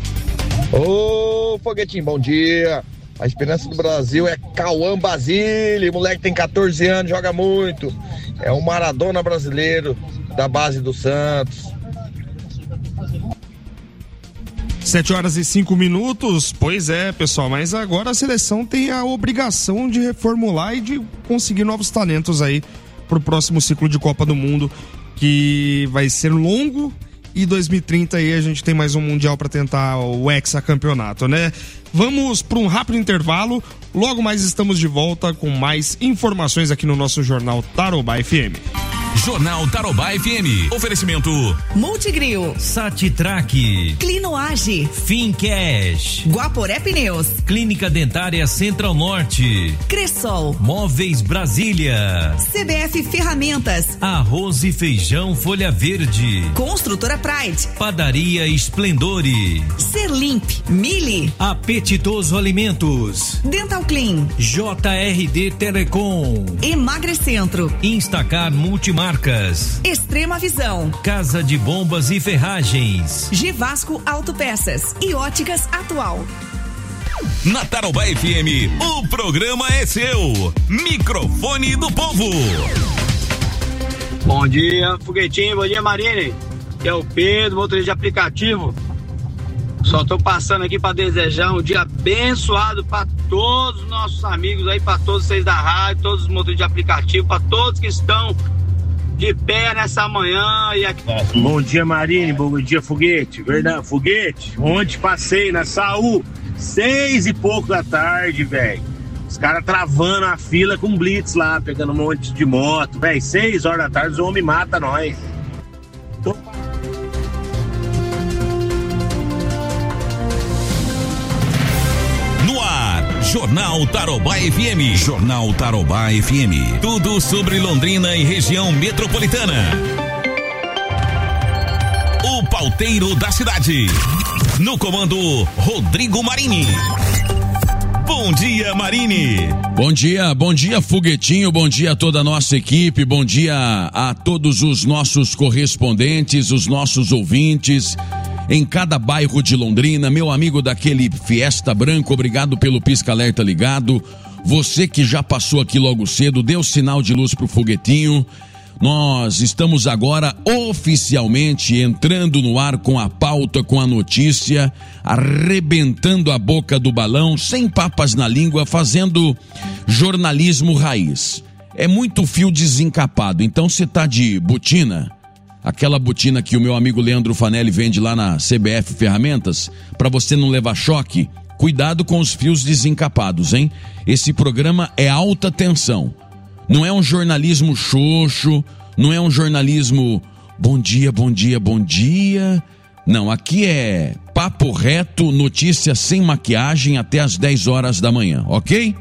Ô, Foguetinho, bom dia. A esperança do Brasil é Cauã Basile, moleque tem catorze anos, joga muito. É o Maradona brasileiro da base do Santos. Sete horas e cinco minutos, pois é, pessoal, mas agora a seleção tem a obrigação de reformular e de conseguir novos talentos aí pro próximo ciclo de Copa do Mundo, que vai ser longo. E dois mil e trinta aí a gente tem mais um Mundial para tentar o hexacampeonato, né? Vamos para um rápido intervalo. Logo mais estamos de volta com mais informações aqui no nosso Jornal Tarobá F M. Jornal Tarobá F M. Oferecimento Multigril, Satitrack, Clinoage, Fincash, Guaporé Pneus, Clínica Dentária Central Norte, Cressol, Móveis Brasília, C B F Ferramentas, Arroz e Feijão Folha Verde, Construtora Pride, Padaria Esplendore, Serlimp, Mili, Apetitoso Alimentos, Dental Clean, J R D Telecom, Emagrecentro, Instacar Multimarcas, Extrema Visão, Casa de Bombas e Ferragens, Gevasco Autopeças e Óticas Atual. Na Tarobá F M, o programa é seu. Microfone do Povo. Bom dia, Foguetinho. Bom dia, Marine. Que é o Pedro, motorista de aplicativo. Só tô passando aqui para desejar um dia abençoado para todos os nossos amigos aí, para todos vocês da rádio, todos os motoristas de aplicativo, para todos que estão de pé nessa manhã e aqui. Bom dia, Marine. Bom dia, Foguete. Verdade, Foguete. Ontem passei na Saúl, seis e pouco da tarde, velho. Os caras travando a fila com blitz lá, pegando um monte de moto, velho. Seis horas da tarde, os homens matam nós. Tô... No ar, Jornal Tarobá F M. Jornal Tarobá F M. Tudo sobre Londrina e região metropolitana. O pauteiro da cidade. No comando, Rodrigo Marini. Bom dia, Marini. Bom dia, bom dia, Foguetinho, bom dia a toda a nossa equipe, bom dia a todos os nossos correspondentes, os nossos ouvintes. em cada bairro de Londrina. Meu amigo daquele Fiesta Branco, obrigado pelo pisca-alerta ligado. Você que já passou aqui logo cedo, deu sinal de luz pro foguetinho. Nós estamos agora oficialmente entrando no ar com a pauta, com a notícia, arrebentando a boca do balão, sem papas na língua, fazendo jornalismo raiz. É muito fio desencapado, então você tá de botina, aquela botina que o meu amigo Leandro Fanelli vende lá na C B F Ferramentas, para você não levar choque, cuidado com os fios desencapados, hein? Esse programa é alta tensão. Não é um jornalismo xoxo, não é um jornalismo bom dia, bom dia, bom dia. Não, aqui é papo reto, notícia sem maquiagem até as dez horas da manhã, ok?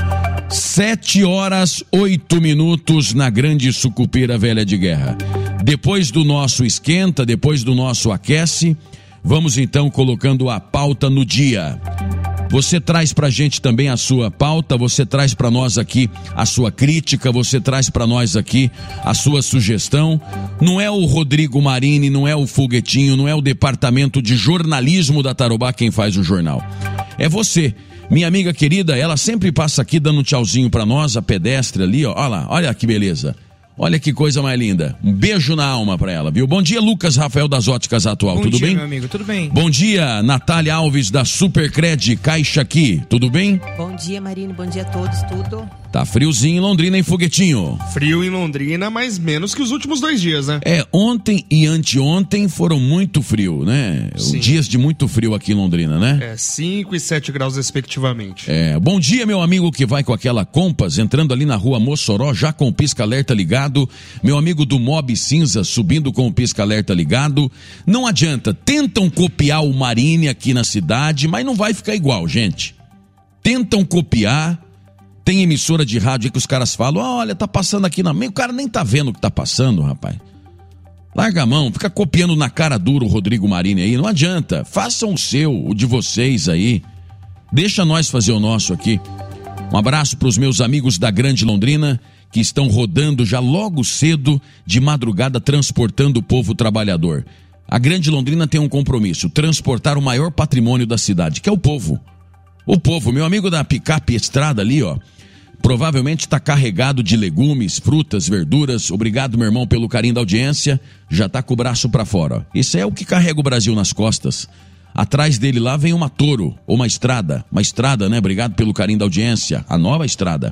sete horas, oito minutos na Grande Sucupira Velha de Guerra. Depois do nosso esquenta, depois do nosso aquece, vamos então colocando a pauta no dia. Você traz pra gente também a sua pauta, você traz pra nós aqui a sua crítica, você traz pra nós aqui a sua sugestão. Não é o Rodrigo Marini, não é o Foguetinho, não é o departamento de jornalismo da Tarobá quem faz o jornal. É você, minha amiga querida, ela sempre passa aqui dando um tchauzinho pra nós, a pedestre ali, ó. Olha lá, olha que beleza. Olha que coisa mais linda. Um beijo na alma pra ela, viu? Bom dia, Lucas Rafael das Óticas Atual, Bom tudo dia, bem? Meu amigo, tudo bem. Bom dia, Natália Alves da Supercred Caixa aqui, tudo bem? Bom dia, Marino, bom dia a todos, tudo? Tá friozinho em Londrina, hein, Foguetinho? Frio em Londrina, mas menos que os últimos dois dias, né? É, ontem e anteontem foram muito frio, né? Sim. Dias de muito frio aqui em Londrina, né? É, cinco e sete graus respectivamente. É, bom dia, meu amigo que vai com aquela Compass, entrando ali na rua Mossoró, já com o pisca-alerta ligado. Meu amigo do Mob Cinza, subindo com o pisca-alerta ligado. Não adianta, tentam copiar o Marini aqui na cidade, mas não vai ficar igual, gente. Tentam copiar. Tem emissora de rádio aí que os caras falam, olha, tá passando aqui na meio, o cara nem tá vendo o que tá passando, rapaz. Larga a mão, fica copiando na cara dura o Rodrigo Marini aí, não adianta. Façam o seu, o de vocês aí. Deixa nós fazer o nosso aqui. Um abraço pros meus amigos da Grande Londrina, que estão rodando já logo cedo, de madrugada, transportando o povo trabalhador. A Grande Londrina tem um compromisso, transportar o maior patrimônio da cidade, que é o povo. O povo, meu amigo da picape estrada ali, ó, provavelmente está carregado de legumes, frutas, verduras. Obrigado, meu irmão, pelo carinho da audiência. Já tá com o braço para fora, ó. Isso é o que carrega o Brasil nas costas. Atrás dele lá vem uma Toro, ou uma estrada. Uma estrada, né? Obrigado pelo carinho da audiência. A nova estrada.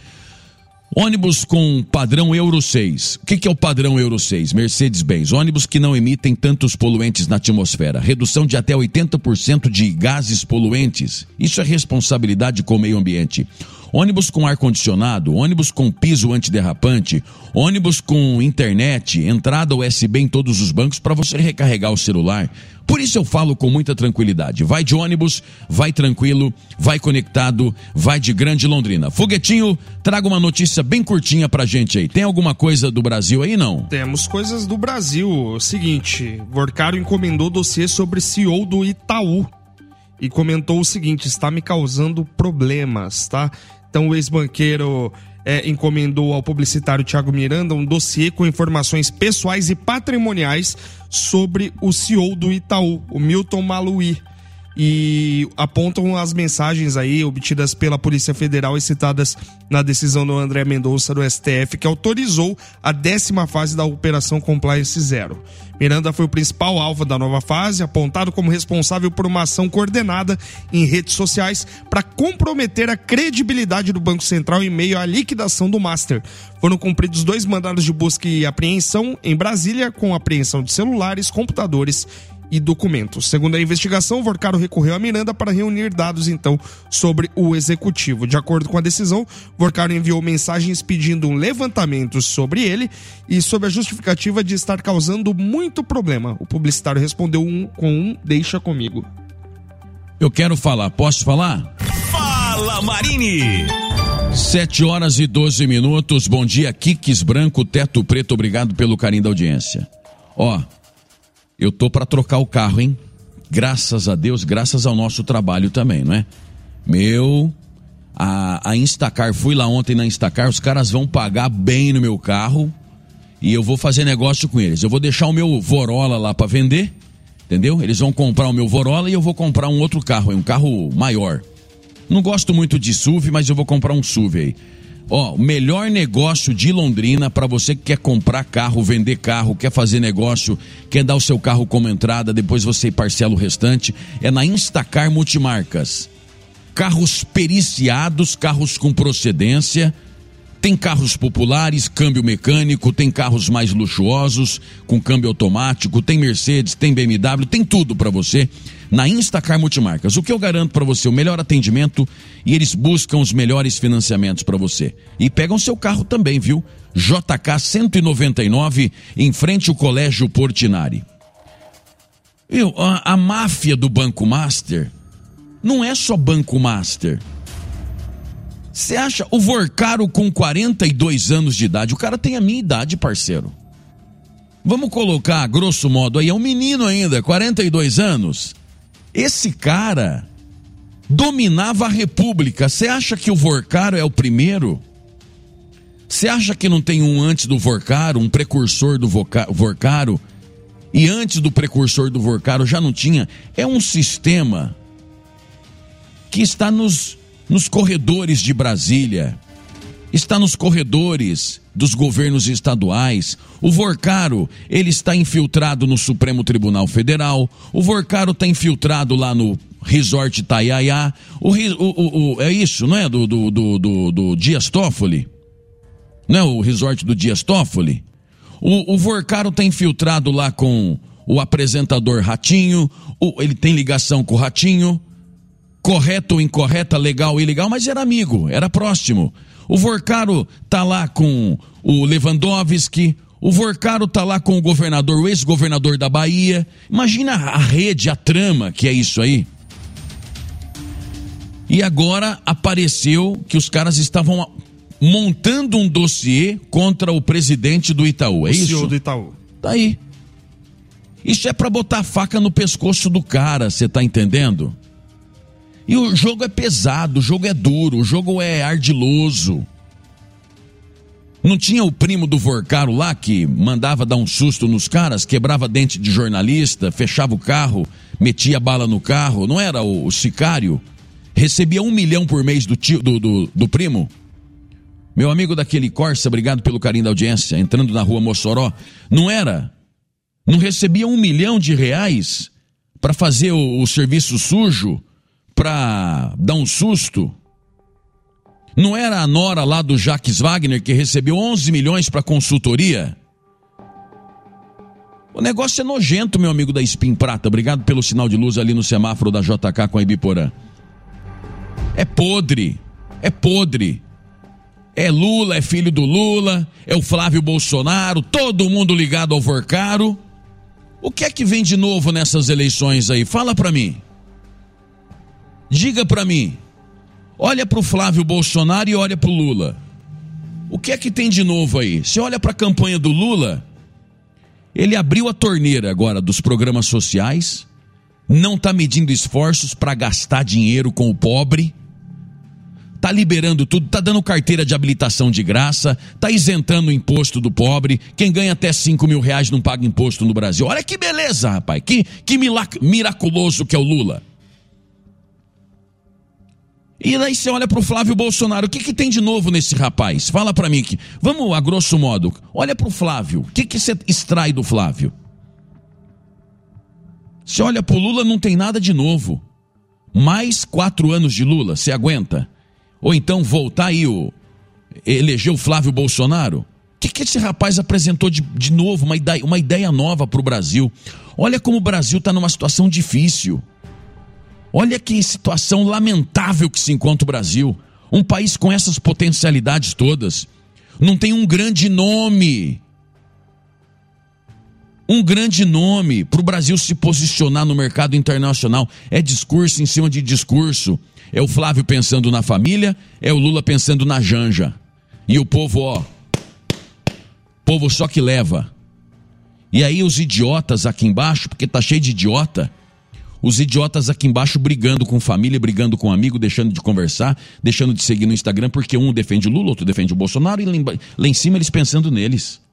Ônibus com padrão Euro seis. O que, que é o padrão Euro seis? Mercedes-Benz. Ônibus que não emitem tantos poluentes na atmosfera. Redução de até oitenta por cento de gases poluentes. Isso é responsabilidade com o meio ambiente. Ônibus com ar-condicionado, ônibus com piso antiderrapante, ônibus com internet, entrada U S B em todos os bancos para você recarregar o celular. Por isso eu falo com muita tranquilidade. Vai de ônibus, vai tranquilo, vai conectado, vai de Grande Londrina. Foguetinho, traga uma notícia bem curtinha pra gente aí. Tem alguma coisa do Brasil aí, não? Temos coisas do Brasil. O seguinte, Vorcaro encomendou dossiê sobre C E O do Itaú e comentou o seguinte, está me causando problemas, tá? Então o ex-banqueiro é, encomendou ao publicitário Thiago Miranda um dossiê com informações pessoais e patrimoniais sobre o C E O do Itaú, o Milton Maluhy. E apontam as mensagens aí obtidas pela Polícia Federal e citadas na decisão do André Mendonça do S T F, que autorizou a décima fase da Operação Compliance Zero. Miranda foi o principal alvo da nova fase, apontado como responsável por uma ação coordenada em redes sociais para comprometer a credibilidade do Banco Central em meio à liquidação do Master. Foram cumpridos dois mandados de busca e apreensão em Brasília, com apreensão de celulares, computadores e documentos. Segundo a investigação, Vorcaro recorreu a Miranda para reunir dados, então, sobre o executivo. De acordo com a decisão, Vorcaro enviou mensagens pedindo um levantamento sobre ele e sob a justificativa de estar causando muito problema. O publicitário respondeu um, com um deixa comigo. Eu quero falar, posso falar? Fala, Marini! sete horas e doze minutos, bom dia, Kikes Branco, Teto Preto, obrigado pelo carinho da audiência. Ó, eu tô para trocar o carro, hein? Graças a Deus, graças ao nosso trabalho também, não é? Meu, a, a Instacar, fui lá ontem na Instacar, os caras vão pagar bem no meu carro e eu vou fazer negócio com eles. Eu vou deixar o meu Vorola lá para vender, Entendeu? Eles vão comprar o meu Corolla e eu vou comprar um outro carro, um carro maior. Não gosto muito de S U V, mas eu vou comprar um S U V aí. Ó, o melhor negócio de Londrina para você que quer comprar carro, vender carro, quer fazer negócio, quer dar o seu carro como entrada, depois você parcela o restante, é na Instacar Multimarcas. Carros periciados, carros com procedência, tem carros populares, câmbio mecânico, tem carros mais luxuosos, com câmbio automático, tem Mercedes, tem B M W, tem tudo para você na Instacar Multimarcas. O que eu garanto para você, o melhor atendimento, e eles buscam os melhores financiamentos para você. E pegam seu carro também, viu? J K cento e noventa e nove, em frente ao Colégio Portinari. Viu? A, a máfia do Banco Master não é só Banco Master. Você acha o Vorcaro com quarenta e dois anos de idade? O cara tem a minha idade, parceiro. Vamos colocar, grosso modo, aí é um menino ainda, quarenta e dois anos. Esse cara dominava a República. Você acha que o Vorcaro é o primeiro? Você acha que não tem um antes do Vorcaro, um precursor do Vorcaro? E antes do precursor do Vorcaro já não tinha? É um sistema que está nos... nos corredores de Brasília, está nos corredores dos governos estaduais. O Vorcaro, ele está infiltrado no Supremo Tribunal Federal. O Vorcaro está infiltrado lá no Resort Itaiaiá. O, o, o, é isso, não é? Do, do, do, do, do Dias Toffoli. Não é o resort do Dias Toffoli? O, o Vorcaro está infiltrado lá com o apresentador Ratinho. O, ele tem ligação com o Ratinho. Correto ou incorreta, legal ou ilegal, mas era amigo, era próximo. O Vorcaro tá lá com o Lewandowski, o Vorcaro tá lá com o governador, o ex-governador da Bahia. Imagina a rede, a trama que é isso aí. E agora apareceu que os caras estavam montando um dossiê contra o presidente do Itaú, é isso? O C E O do Itaú. Tá aí. Isso é pra botar a faca no pescoço do cara, você tá entendendo? E o jogo é pesado, o jogo é duro, o jogo é ardiloso. Não tinha o primo do Vorcaro lá que mandava dar um susto nos caras, quebrava dente de jornalista, fechava o carro, metia bala no carro, não era o, o sicário? Recebia um milhão por mês do, tio, do, do, do primo? Meu amigo daquele Corsa, obrigado pelo carinho da audiência, entrando na rua Mossoró, não era? Não recebia um milhão de reais para fazer o, o serviço sujo? Para dar um susto? Não era a nora lá do Jacques Wagner que recebeu onze milhões para consultoria? O negócio é nojento, meu amigo da Spin Prata. Obrigado pelo sinal de luz ali no semáforo da J K com a Ibiporã. É podre, é podre. É Lula, é filho do Lula, é o Flávio Bolsonaro, todo mundo ligado ao Vorcaro. O que é que vem de novo nessas eleições aí? Fala pra mim. Diga pra mim. Olha pro Flávio Bolsonaro e olha pro Lula. O que é que tem de novo aí? Você olha pra campanha do Lula, ele abriu a torneira agora dos programas sociais, não tá medindo esforços para gastar dinheiro com o pobre, tá liberando tudo, tá dando carteira de habilitação de graça, tá isentando o imposto do pobre, quem ganha até cinco mil reais não paga imposto no Brasil. Olha que beleza, rapaz, que, que miraculoso que é o Lula. E daí você olha pro Flávio Bolsonaro, o que que tem de novo nesse rapaz? Fala pra mim aqui, vamos a grosso modo, olha pro Flávio, o que que você extrai do Flávio? Você olha pro Lula, não tem nada de novo. Mais quatro anos de Lula, você aguenta? Ou então voltar aí, o, eleger o Flávio Bolsonaro? O que que esse rapaz apresentou de, de novo, uma ideia, uma ideia nova pro Brasil? Olha como o Brasil tá numa situação difícil. Olha que situação lamentável que se encontra o Brasil. Um país com essas potencialidades todas. Não tem um grande nome. Um grande nome para o Brasil se posicionar no mercado internacional. É discurso em cima de discurso. É o Flávio pensando na família, é o Lula pensando na janja. E o povo, ó. Povo só que leva. E aí os idiotas aqui embaixo, porque tá cheio de idiota. Os idiotas aqui embaixo brigando com família, brigando com amigo, deixando de conversar, deixando de seguir no Instagram, porque um defende o Lula, outro defende o Bolsonaro, e lá em cima eles pensando neles.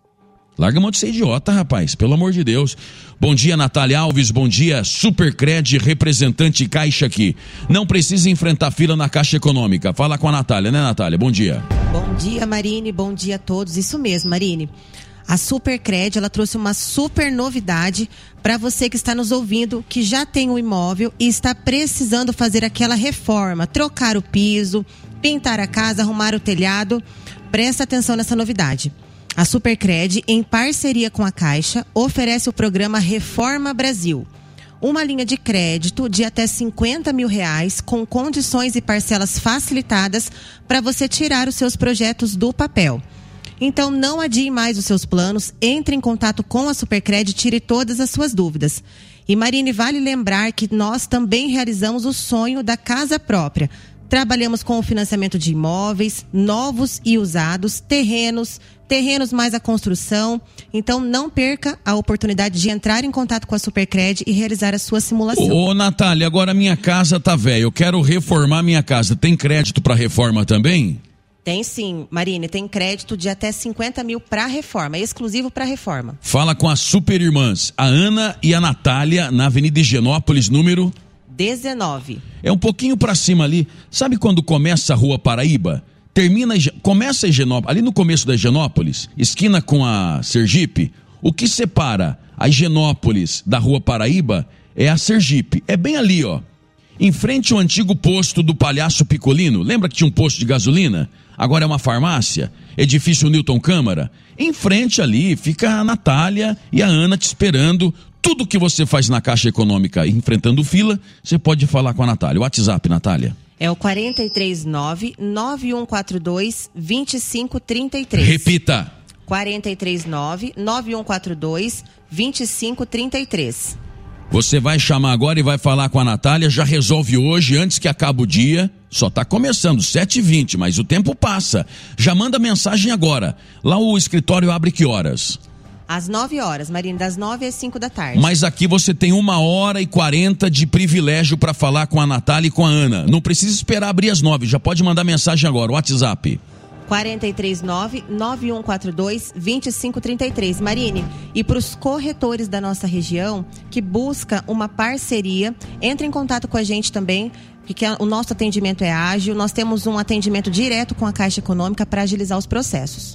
Larga a mão de ser idiota, rapaz, pelo amor de Deus. Bom dia, Natália Alves, bom dia, Supercred, representante Caixa aqui. Não precisa enfrentar fila na Caixa Econômica. Fala com a Natália, né, Natália? Bom dia. Bom dia, Marine, bom dia a todos. Isso mesmo, Marine. A Supercred, ela trouxe uma super novidade para você que está nos ouvindo, que já tem um imóvel e está precisando fazer aquela reforma, trocar o piso, pintar a casa, arrumar o telhado. Presta atenção nessa novidade. A Supercred, em parceria com a Caixa, oferece o programa Reforma Brasil. Uma linha de crédito de até cinquenta mil reais com condições e parcelas facilitadas para você tirar os seus projetos do papel. Então não adie mais os seus planos, entre em contato com a Supercred e tire todas as suas dúvidas. E Marine, vale lembrar que nós também realizamos o sonho da casa própria. Trabalhamos com o financiamento de imóveis, novos e usados, terrenos, terrenos mais a construção. Então não perca a oportunidade de entrar em contato com a Supercred e realizar a sua simulação. Ô, Natália, agora minha casa tá velha, eu quero reformar minha casa. Tem crédito para reforma também? Tem sim, Marine, tem crédito de até cinquenta mil para reforma, exclusivo para reforma. Fala com as super irmãs, a Ana e a Natália, na Avenida Higienópolis, número dezenove. É um pouquinho pra cima ali. Sabe quando começa a Rua Paraíba? Termina, começa a Higienópolis, ali no começo da Higienópolis, esquina com a Sergipe, o que separa a Higienópolis da Rua Paraíba é a Sergipe. É bem ali, ó. Em frente ao antigo posto do Palhaço Picolino. Lembra que tinha um posto de gasolina? Agora é uma farmácia. Edifício Newton Câmara. Em frente ali fica a Natália e a Ana te esperando. Tudo que você faz na Caixa Econômica enfrentando fila, você pode falar com a Natália. O WhatsApp, Natália. É o quatro três nove, nove um quatro dois, dois cinco três três. Repita. quatro três nove, nove um quatro dois, dois cinco três três. Você vai chamar agora e vai falar com a Natália, já resolve hoje, antes que acabe o dia. Só está começando, sete e vinte, mas o tempo passa. Já manda mensagem agora. Lá o escritório abre que horas? Às nove horas, Marina, das nove às cinco da tarde. Mas aqui você tem uma hora e quarenta de privilégio para falar com a Natália e com a Ana. Não precisa esperar abrir às nove, já pode mandar mensagem agora, o WhatsApp. quatro três nove, nove um quatro dois, dois cinco três três. Marine, e para os corretores da nossa região que busca uma parceria, entre em contato com a gente também, porque o nosso atendimento é ágil, nós temos um atendimento direto com a Caixa Econômica para agilizar os processos.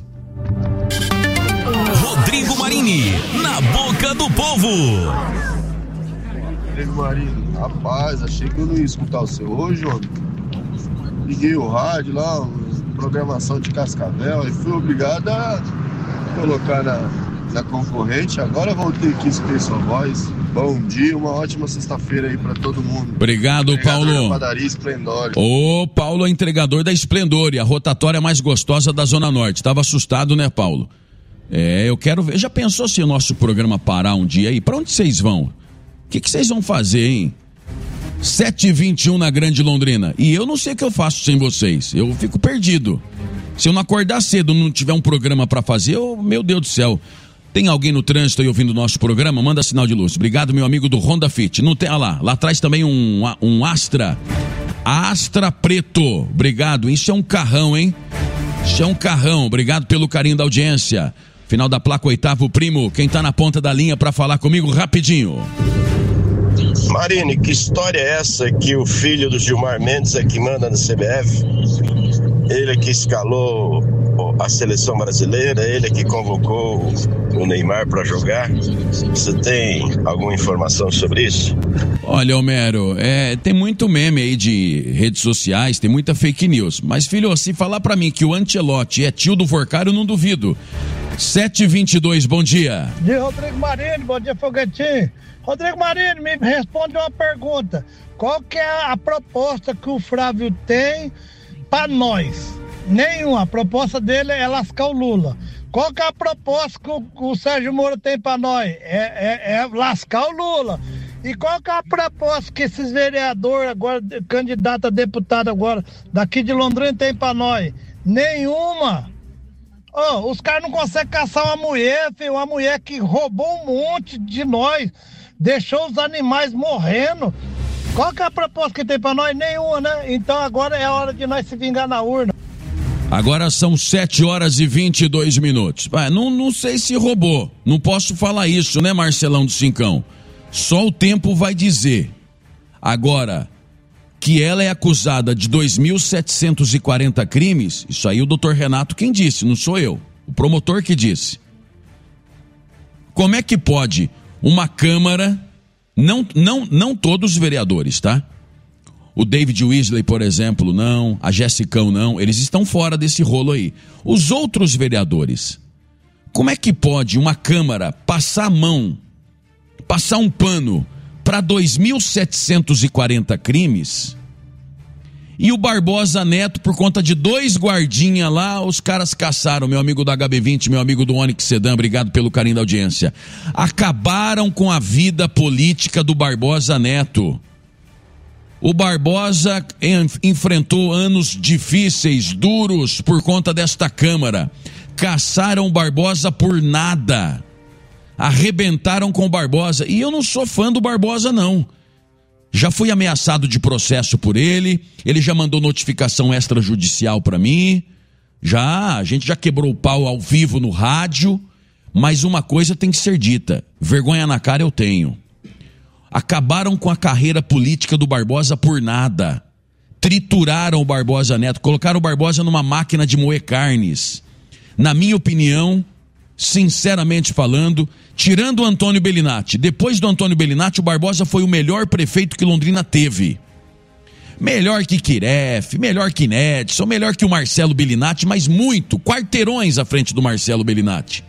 Rodrigo Marini, na boca do povo. Rodrigo Marini, rapaz, achei que eu não ia escutar o seu hoje, homem. Liguei o rádio lá, programação de Cascavel, e fui obrigado a colocar na, na concorrente. Agora voltei aqui a escutar sua voz. Bom dia, uma ótima sexta-feira aí pra todo mundo. Obrigado, entregador Paulo. Da padaria Esplendor. Ô, Paulo é entregador da Esplendor, a rotatória mais gostosa da Zona Norte. Tava assustado, né, Paulo? É, eu quero ver. Já pensou se o nosso programa parar um dia aí? Pra onde vocês vão? O que que vocês vão fazer, hein? sete e vinte e um na Grande Londrina. E eu não sei o que eu faço sem vocês. Eu fico perdido. Se eu não acordar cedo, não tiver um programa pra fazer, eu, meu Deus do céu. Tem alguém no trânsito aí ouvindo o nosso programa? Manda sinal de luz. Obrigado, meu amigo do Honda Fit. Não tem, olha lá, lá atrás também um, um Astra. Astra preto. Obrigado. Isso é um carrão, hein? Isso é um carrão. Obrigado pelo carinho da audiência. Final da placa, oitavo primo. Quem tá na ponta da linha pra falar comigo rapidinho? Marine, que história é essa que o filho do Gilmar Mendes é que manda na C B F? Ele é que escalou a seleção brasileira, ele é que convocou o Neymar para jogar. Você tem alguma informação sobre isso? Olha, Homero, é, tem muito meme aí de redes sociais, tem muita fake news. Mas, filho, se falar pra mim que o Ancelotti é tio do Forcário, eu não duvido. sete e vinte e dois, bom dia. Bom dia, Rodrigo Marini, bom dia, Foguetinho. Rodrigo Marini, me responde uma pergunta. Qual que é a proposta que o Flávio tem para nós? Nenhuma. A proposta dele é lascar o Lula. Qual que é a proposta que o, que o Sérgio Moro tem para nós? É, é, é lascar o Lula. E qual que é a proposta que esses vereadores agora, candidato a deputado agora, daqui de Londrina tem para nós? Nenhuma. Oh, os caras não conseguem caçar uma mulher, filho, uma mulher que roubou um monte de nós, deixou os animais morrendo. Qual que é a proposta que tem pra nós? Nenhuma, né? Então agora é a hora de nós se vingar na urna. Agora são sete horas e vinte e dois minutos. Ah, não, não sei se roubou. Não posso falar isso, né, Marcelão do Cincão? Só o tempo vai dizer. Agora, que ela é acusada de dois mil setecentos e quarenta crimes, isso aí o doutor Renato quem disse, não sou eu. O promotor que disse. Como é que pode uma Câmara, não, não, não todos os vereadores, tá? O David Weasley, por exemplo, não. A Jessicão, não. Eles estão fora desse rolo aí. Os outros vereadores, como é que pode uma Câmara passar a mão, passar um pano para dois mil setecentos e quarenta crimes e o Barbosa Neto, por conta de dois guardinhas lá, os caras caçaram, meu amigo do H B vinte, meu amigo do Onix Sedan, obrigado pelo carinho da audiência. Acabaram com a vida política do Barbosa Neto. O Barbosa enfrentou anos difíceis, duros, por conta desta Câmara. Caçaram o Barbosa por nada. Arrebentaram com o Barbosa. E eu não sou fã do Barbosa, não. Já fui ameaçado de processo por ele. Ele já mandou notificação extrajudicial para mim. Já, a gente já quebrou o pau ao vivo no rádio. Mas uma coisa tem que ser dita. Vergonha na cara eu tenho. Acabaram com a carreira política do Barbosa por nada. Trituraram o Barbosa Neto, colocaram o Barbosa numa máquina de moer carnes. Na minha opinião, sinceramente falando, tirando o Antônio Bellinati, depois do Antônio Bellinati, o Barbosa foi o melhor prefeito que Londrina teve. Melhor que Kiref, melhor que Nedson, melhor que o Marcelo Bellinati, mas muito, quarteirões à frente do Marcelo Bellinati.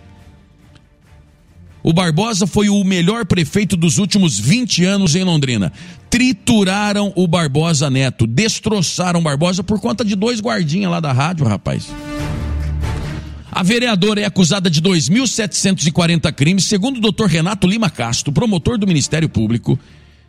O Barbosa foi o melhor prefeito dos últimos vinte anos em Londrina. Trituraram o Barbosa Neto, destroçaram o Barbosa por conta de dois guardinhas lá da rádio, rapaz. A vereadora é acusada de dois mil setecentos e quarenta crimes, segundo o doutor Renato Lima Castro, promotor do Ministério Público.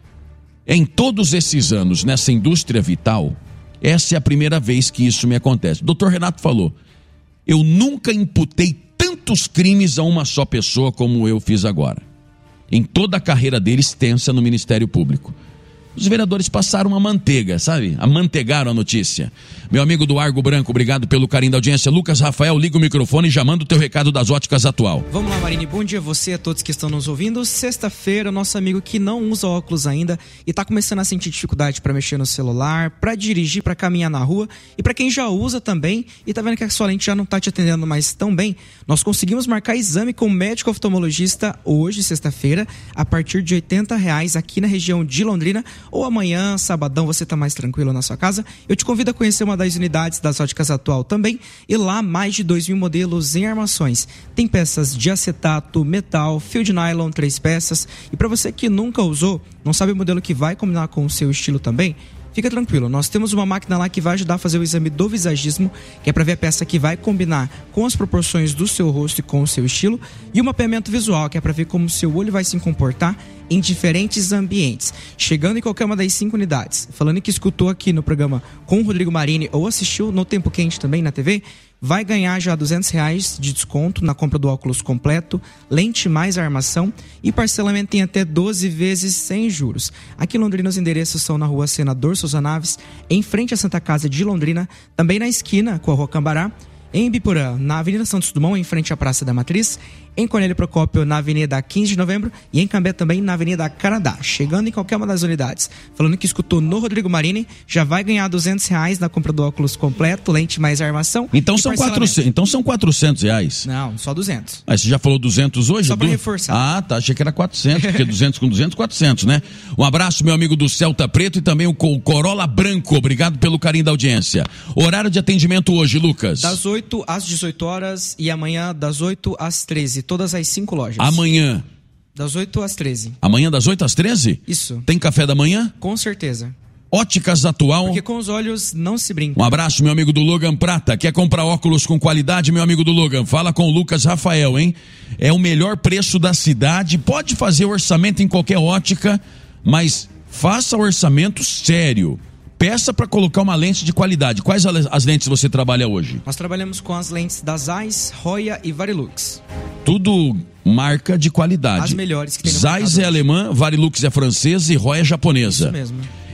Em todos esses anos, nessa indústria vital, essa é a primeira vez que isso me acontece. O doutor Renato falou, eu nunca imputei tantos crimes a uma só pessoa como eu fiz agora. Em toda a carreira dele extensa no Ministério Público. Os vereadores passaram a manteiga, sabe? Amantegaram a notícia. Meu amigo do Argo Branco, obrigado pelo carinho da audiência. Lucas Rafael, liga o microfone e já manda o teu recado das óticas atual. Vamos lá, Marini. Bom dia a você, a todos que estão nos ouvindo. Sexta-feira, nosso amigo que não usa óculos ainda e está começando a sentir dificuldade para mexer no celular, para dirigir, para caminhar na rua. E para quem já usa também e tá vendo que a sua lente já não tá te atendendo mais tão bem, nós conseguimos marcar exame com o médico oftalmologista hoje, sexta-feira, a partir de oitenta reais aqui na região de Londrina. Ou amanhã, sabadão, você tá mais tranquilo na sua casa. Eu te convido a conhecer uma das unidades das óticas atual também. E lá, mais de dois mil modelos em armações. Tem peças de acetato, metal, fio de nylon, três peças. E para você que nunca usou, não sabe o modelo que vai combinar com o seu estilo também, fica tranquilo, nós temos uma máquina lá que vai ajudar a fazer o exame do visagismo, que é para ver a peça que vai combinar com as proporções do seu rosto e com o seu estilo, e o mapeamento visual, que é para ver como o seu olho vai se comportar em diferentes ambientes, chegando em qualquer uma das cinco unidades. Falando que escutou aqui no programa com o Rodrigo Marini ou assistiu no Tempo Quente também na T V, vai ganhar já duzentos reais de desconto na compra do óculos completo, lente mais armação e parcelamento em até doze vezes sem juros. Aqui em Londrina os endereços são na rua Senador Souza Naves, em frente à Santa Casa de Londrina, também na esquina com a rua Cambará, em Biporã, na Avenida Santos Dumont, em frente à Praça da Matriz, em Cornélio Procópio, na Avenida quinze de novembro e em Cambé também, na Avenida Canadá. Chegando em qualquer uma das unidades, falando que escutou no Rodrigo Marini, já vai ganhar duzentos reais na compra do óculos completo, lente mais armação. Então são quatrocentos, então são quatrocentos reais. Não, só duzentos. Mas você já falou duzentos hoje? Só para Du... reforçar. Ah, tá, achei que era quatrocentos, porque duzentos com duzentos, quatrocentos, né? Um abraço, meu amigo do Celta Preto e também o Corolla Branco, obrigado pelo carinho da audiência. Horário de atendimento hoje, Lucas? Das oito às dezoito horas e amanhã das oito às treze, todas as cinco lojas. Amanhã? Das oito às treze. Amanhã das oito às treze? Isso. Tem café da manhã? Com certeza. Óticas Atual. Porque com os olhos não se brinca. Um abraço, meu amigo do Logan Prata. Quer comprar óculos com qualidade, meu amigo do Logan? Fala com o Lucas Rafael, hein? É o melhor preço da cidade. Pode fazer orçamento em qualquer ótica, mas faça orçamento sério. Peça para colocar uma lente de qualidade. Quais as lentes você trabalha hoje? Nós trabalhamos com as lentes da Zeiss, Roya e Varilux. Tudo marca de qualidade. As melhores que tem no Zeiss é alemã, Varilux é francesa e Roya é japonesa. Isso mesmo.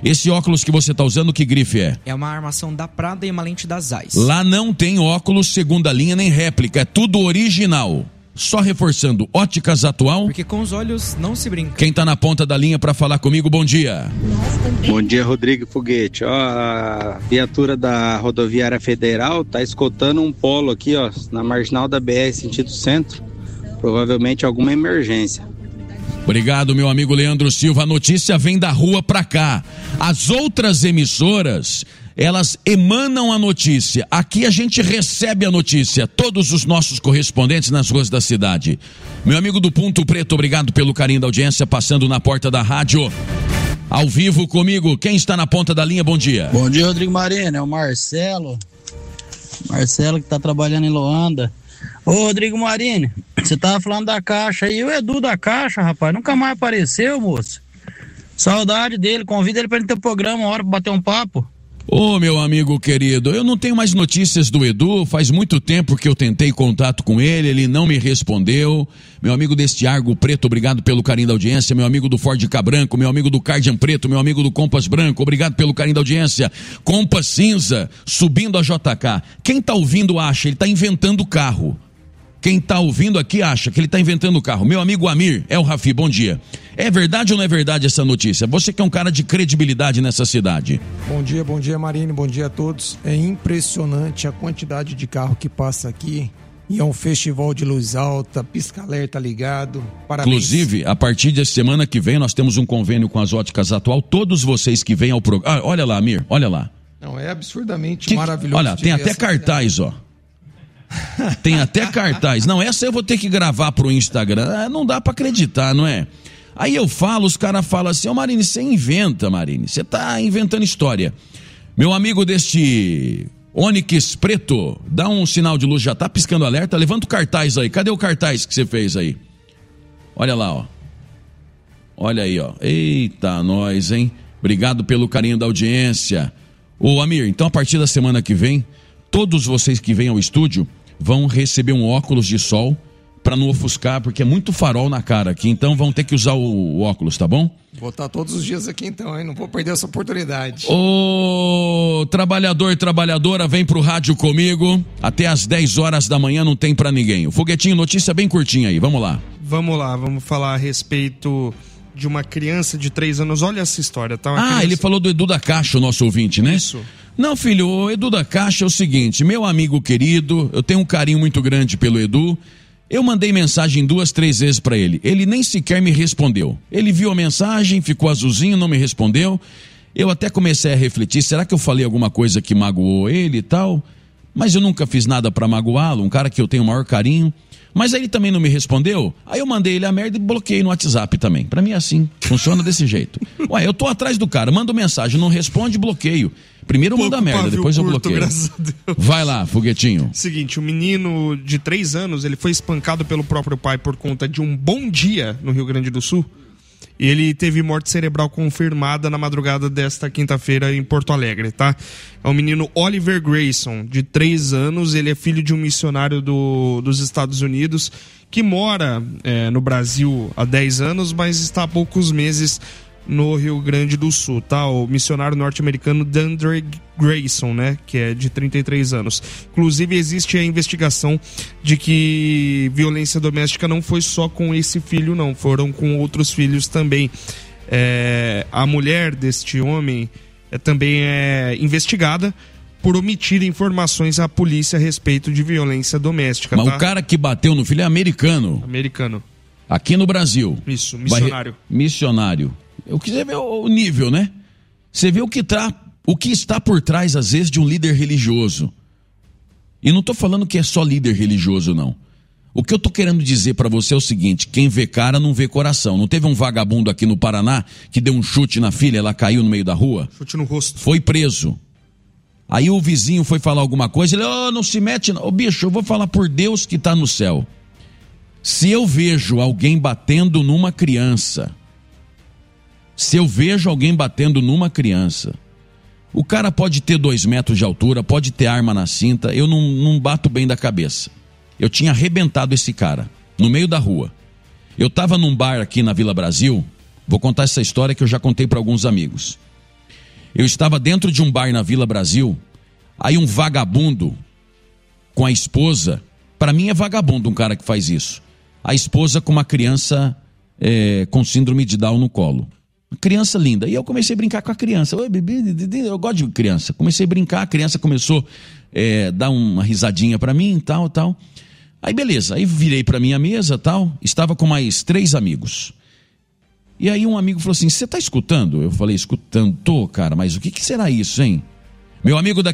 Esse óculos que você tá usando, que grife é? É uma armação da Prada e uma lente da Zeiss. Lá não tem óculos segunda linha nem réplica, é tudo original. Só reforçando, Óticas Atual. Porque com os olhos não se brinca. Quem tá na ponta da linha para falar comigo, bom dia. Bom dia, Rodrigo Foguete. Ó, a viatura da Rodoviária Federal tá escoltando um polo aqui, ó, na marginal da B R, sentido centro. Provavelmente alguma emergência. Obrigado, meu amigo Leandro Silva. A notícia vem da rua pra cá. As outras emissoras, elas emanam a notícia. Aqui a gente recebe a notícia. Todos os nossos correspondentes nas ruas da cidade. Meu amigo do Ponto Preto, obrigado pelo carinho da audiência, passando na porta da rádio. Ao vivo comigo, quem está na ponta da linha, bom dia. Bom dia, Rodrigo Marina, é o Marcelo. Marcelo que está trabalhando em Loanda. Ô, Rodrigo Marini, você tava falando da Caixa aí, o Edu da Caixa, rapaz, nunca mais apareceu, moço. Saudade dele, convida ele para ir no teu programa uma hora pra bater um papo. Ô, meu amigo querido, eu não tenho mais notícias do Edu, faz muito tempo que eu tentei contato com ele, ele não me respondeu. Meu amigo deste Argo Preto, obrigado pelo carinho da audiência. Meu amigo do Ford Cabranco, meu amigo do Cardian Preto, meu amigo do Compass Branco, obrigado pelo carinho da audiência. Compass Cinza, subindo a J K. Quem tá ouvindo acha, ele tá inventando o carro. Quem tá ouvindo aqui acha que ele tá inventando o carro. Meu amigo Amir, é o Rafi, bom dia. É verdade ou não é verdade essa notícia? Você que é um cara de credibilidade nessa cidade. Bom dia, bom dia Marine, bom dia a todos. É impressionante a quantidade de carro que passa aqui. E é um festival de luz alta, pisca-alerta ligado. Parabéns. Inclusive, a partir da semana que vem, nós temos um convênio com as Óticas Atual. Todos vocês que vêm ao programa... Ah, olha lá, Amir, olha lá. Não, é absurdamente que... maravilhoso. Olha, tem até cartaz, ó. Tem até cartaz. Não, essa eu vou ter que gravar pro Instagram. Ah, não dá pra acreditar, não é? Aí eu falo, os caras falam assim, ô oh, Marine, você inventa, Marine. Você tá inventando história. Meu amigo deste Onix Preto, dá um sinal de luz, já tá piscando alerta. Levanta o cartaz aí. Cadê o cartaz que você fez aí? Olha lá, ó. Olha aí, ó. Eita, nós, hein? Obrigado pelo carinho da audiência. Ô, Amir, então a partir da semana que vem, todos vocês que vêm ao estúdio vão receber um óculos de sol para não ofuscar, porque é muito farol na cara aqui, então vão ter que usar o, o óculos, tá bom? Vou estar todos os dias aqui então, hein? Não vou perder essa oportunidade. Ô, trabalhador e trabalhadora, vem pro rádio comigo, até às dez horas da manhã não tem para ninguém. O Foguetinho, notícia bem curtinha aí, vamos lá. Vamos lá, vamos falar a respeito de uma criança de três anos, olha essa história, tá? Uma ah, criança... ele falou do Edu da Caixa, o nosso ouvinte, né? Isso. Não, filho, o Edu da Caixa é o seguinte, meu amigo querido, eu tenho um carinho muito grande pelo Edu, eu mandei mensagem duas, três vezes pra ele, ele nem sequer me respondeu, ele viu a mensagem, ficou azulzinho, não me respondeu, eu até comecei a refletir, será que eu falei alguma coisa que magoou ele e tal? Mas eu nunca fiz nada pra magoá-lo, um cara que eu tenho o maior carinho. Mas aí ele também não me respondeu, aí eu mandei ele a merda e bloqueei no WhatsApp também. Pra mim é assim, funciona desse jeito. Ué, eu tô atrás do cara, mando mensagem, não responde, bloqueio. Primeiro eu mando a merda, depois eu bloqueio. Vai lá, Foguetinho. Seguinte, o menino de três anos, ele foi espancado pelo próprio pai por conta de um bom dia no Rio Grande do Sul. E ele teve morte cerebral confirmada na madrugada desta quinta-feira em Porto Alegre, tá? É o menino Oliver Grayson, de três anos, ele é filho de um missionário do, dos Estados Unidos, que mora é, no Brasil há dez anos, mas está há poucos meses no Rio Grande do Sul, tá? O missionário norte-americano Dandre Grayson, né? Que é de trinta e três anos. Inclusive, existe a investigação de que violência doméstica não foi só com esse filho, não. Foram com outros filhos também. É, a mulher deste homem é, também é investigada por omitir informações à polícia a respeito de violência doméstica. Mas tá? O cara que bateu no filho é americano. Americano. Aqui no Brasil. Isso, missionário. Vai... Missionário. Eu queria ver o nível, né? Você vê o que, tra... o que está por trás, às vezes, de um líder religioso. E não estou falando que é só líder religioso, não. O que eu estou querendo dizer para você é o seguinte, quem vê cara não vê coração. Não teve um vagabundo aqui no Paraná que deu um chute na filha, ela caiu no meio da rua? Chute no rosto. Foi preso. Aí o vizinho foi falar alguma coisa, ele, oh, não se mete não. Ô, bicho, eu vou falar por Deus que está no céu. Se eu vejo alguém batendo numa criança... Se eu vejo alguém batendo numa criança, o cara pode ter dois metros de altura, pode ter arma na cinta, eu não, não bato bem da cabeça. Eu tinha arrebentado esse cara, no meio da rua. Eu estava num bar aqui na Vila Brasil, vou contar essa história que eu já contei para alguns amigos. Eu estava dentro de um bar na Vila Brasil, aí um vagabundo com a esposa, para mim é vagabundo um cara que faz isso, a esposa com uma criança é, com síndrome de Down no colo. Criança linda. E eu comecei a brincar com a criança. Oi, bebê, eu gosto de criança. Comecei a brincar, a criança começou a é, dar uma risadinha pra mim, tal, tal. Aí beleza, aí virei pra minha mesa, tal. Estava com mais três amigos. E aí um amigo falou assim, você tá escutando? Eu falei, escutando, tô, cara, mas o que, que será isso, hein? Meu amigo da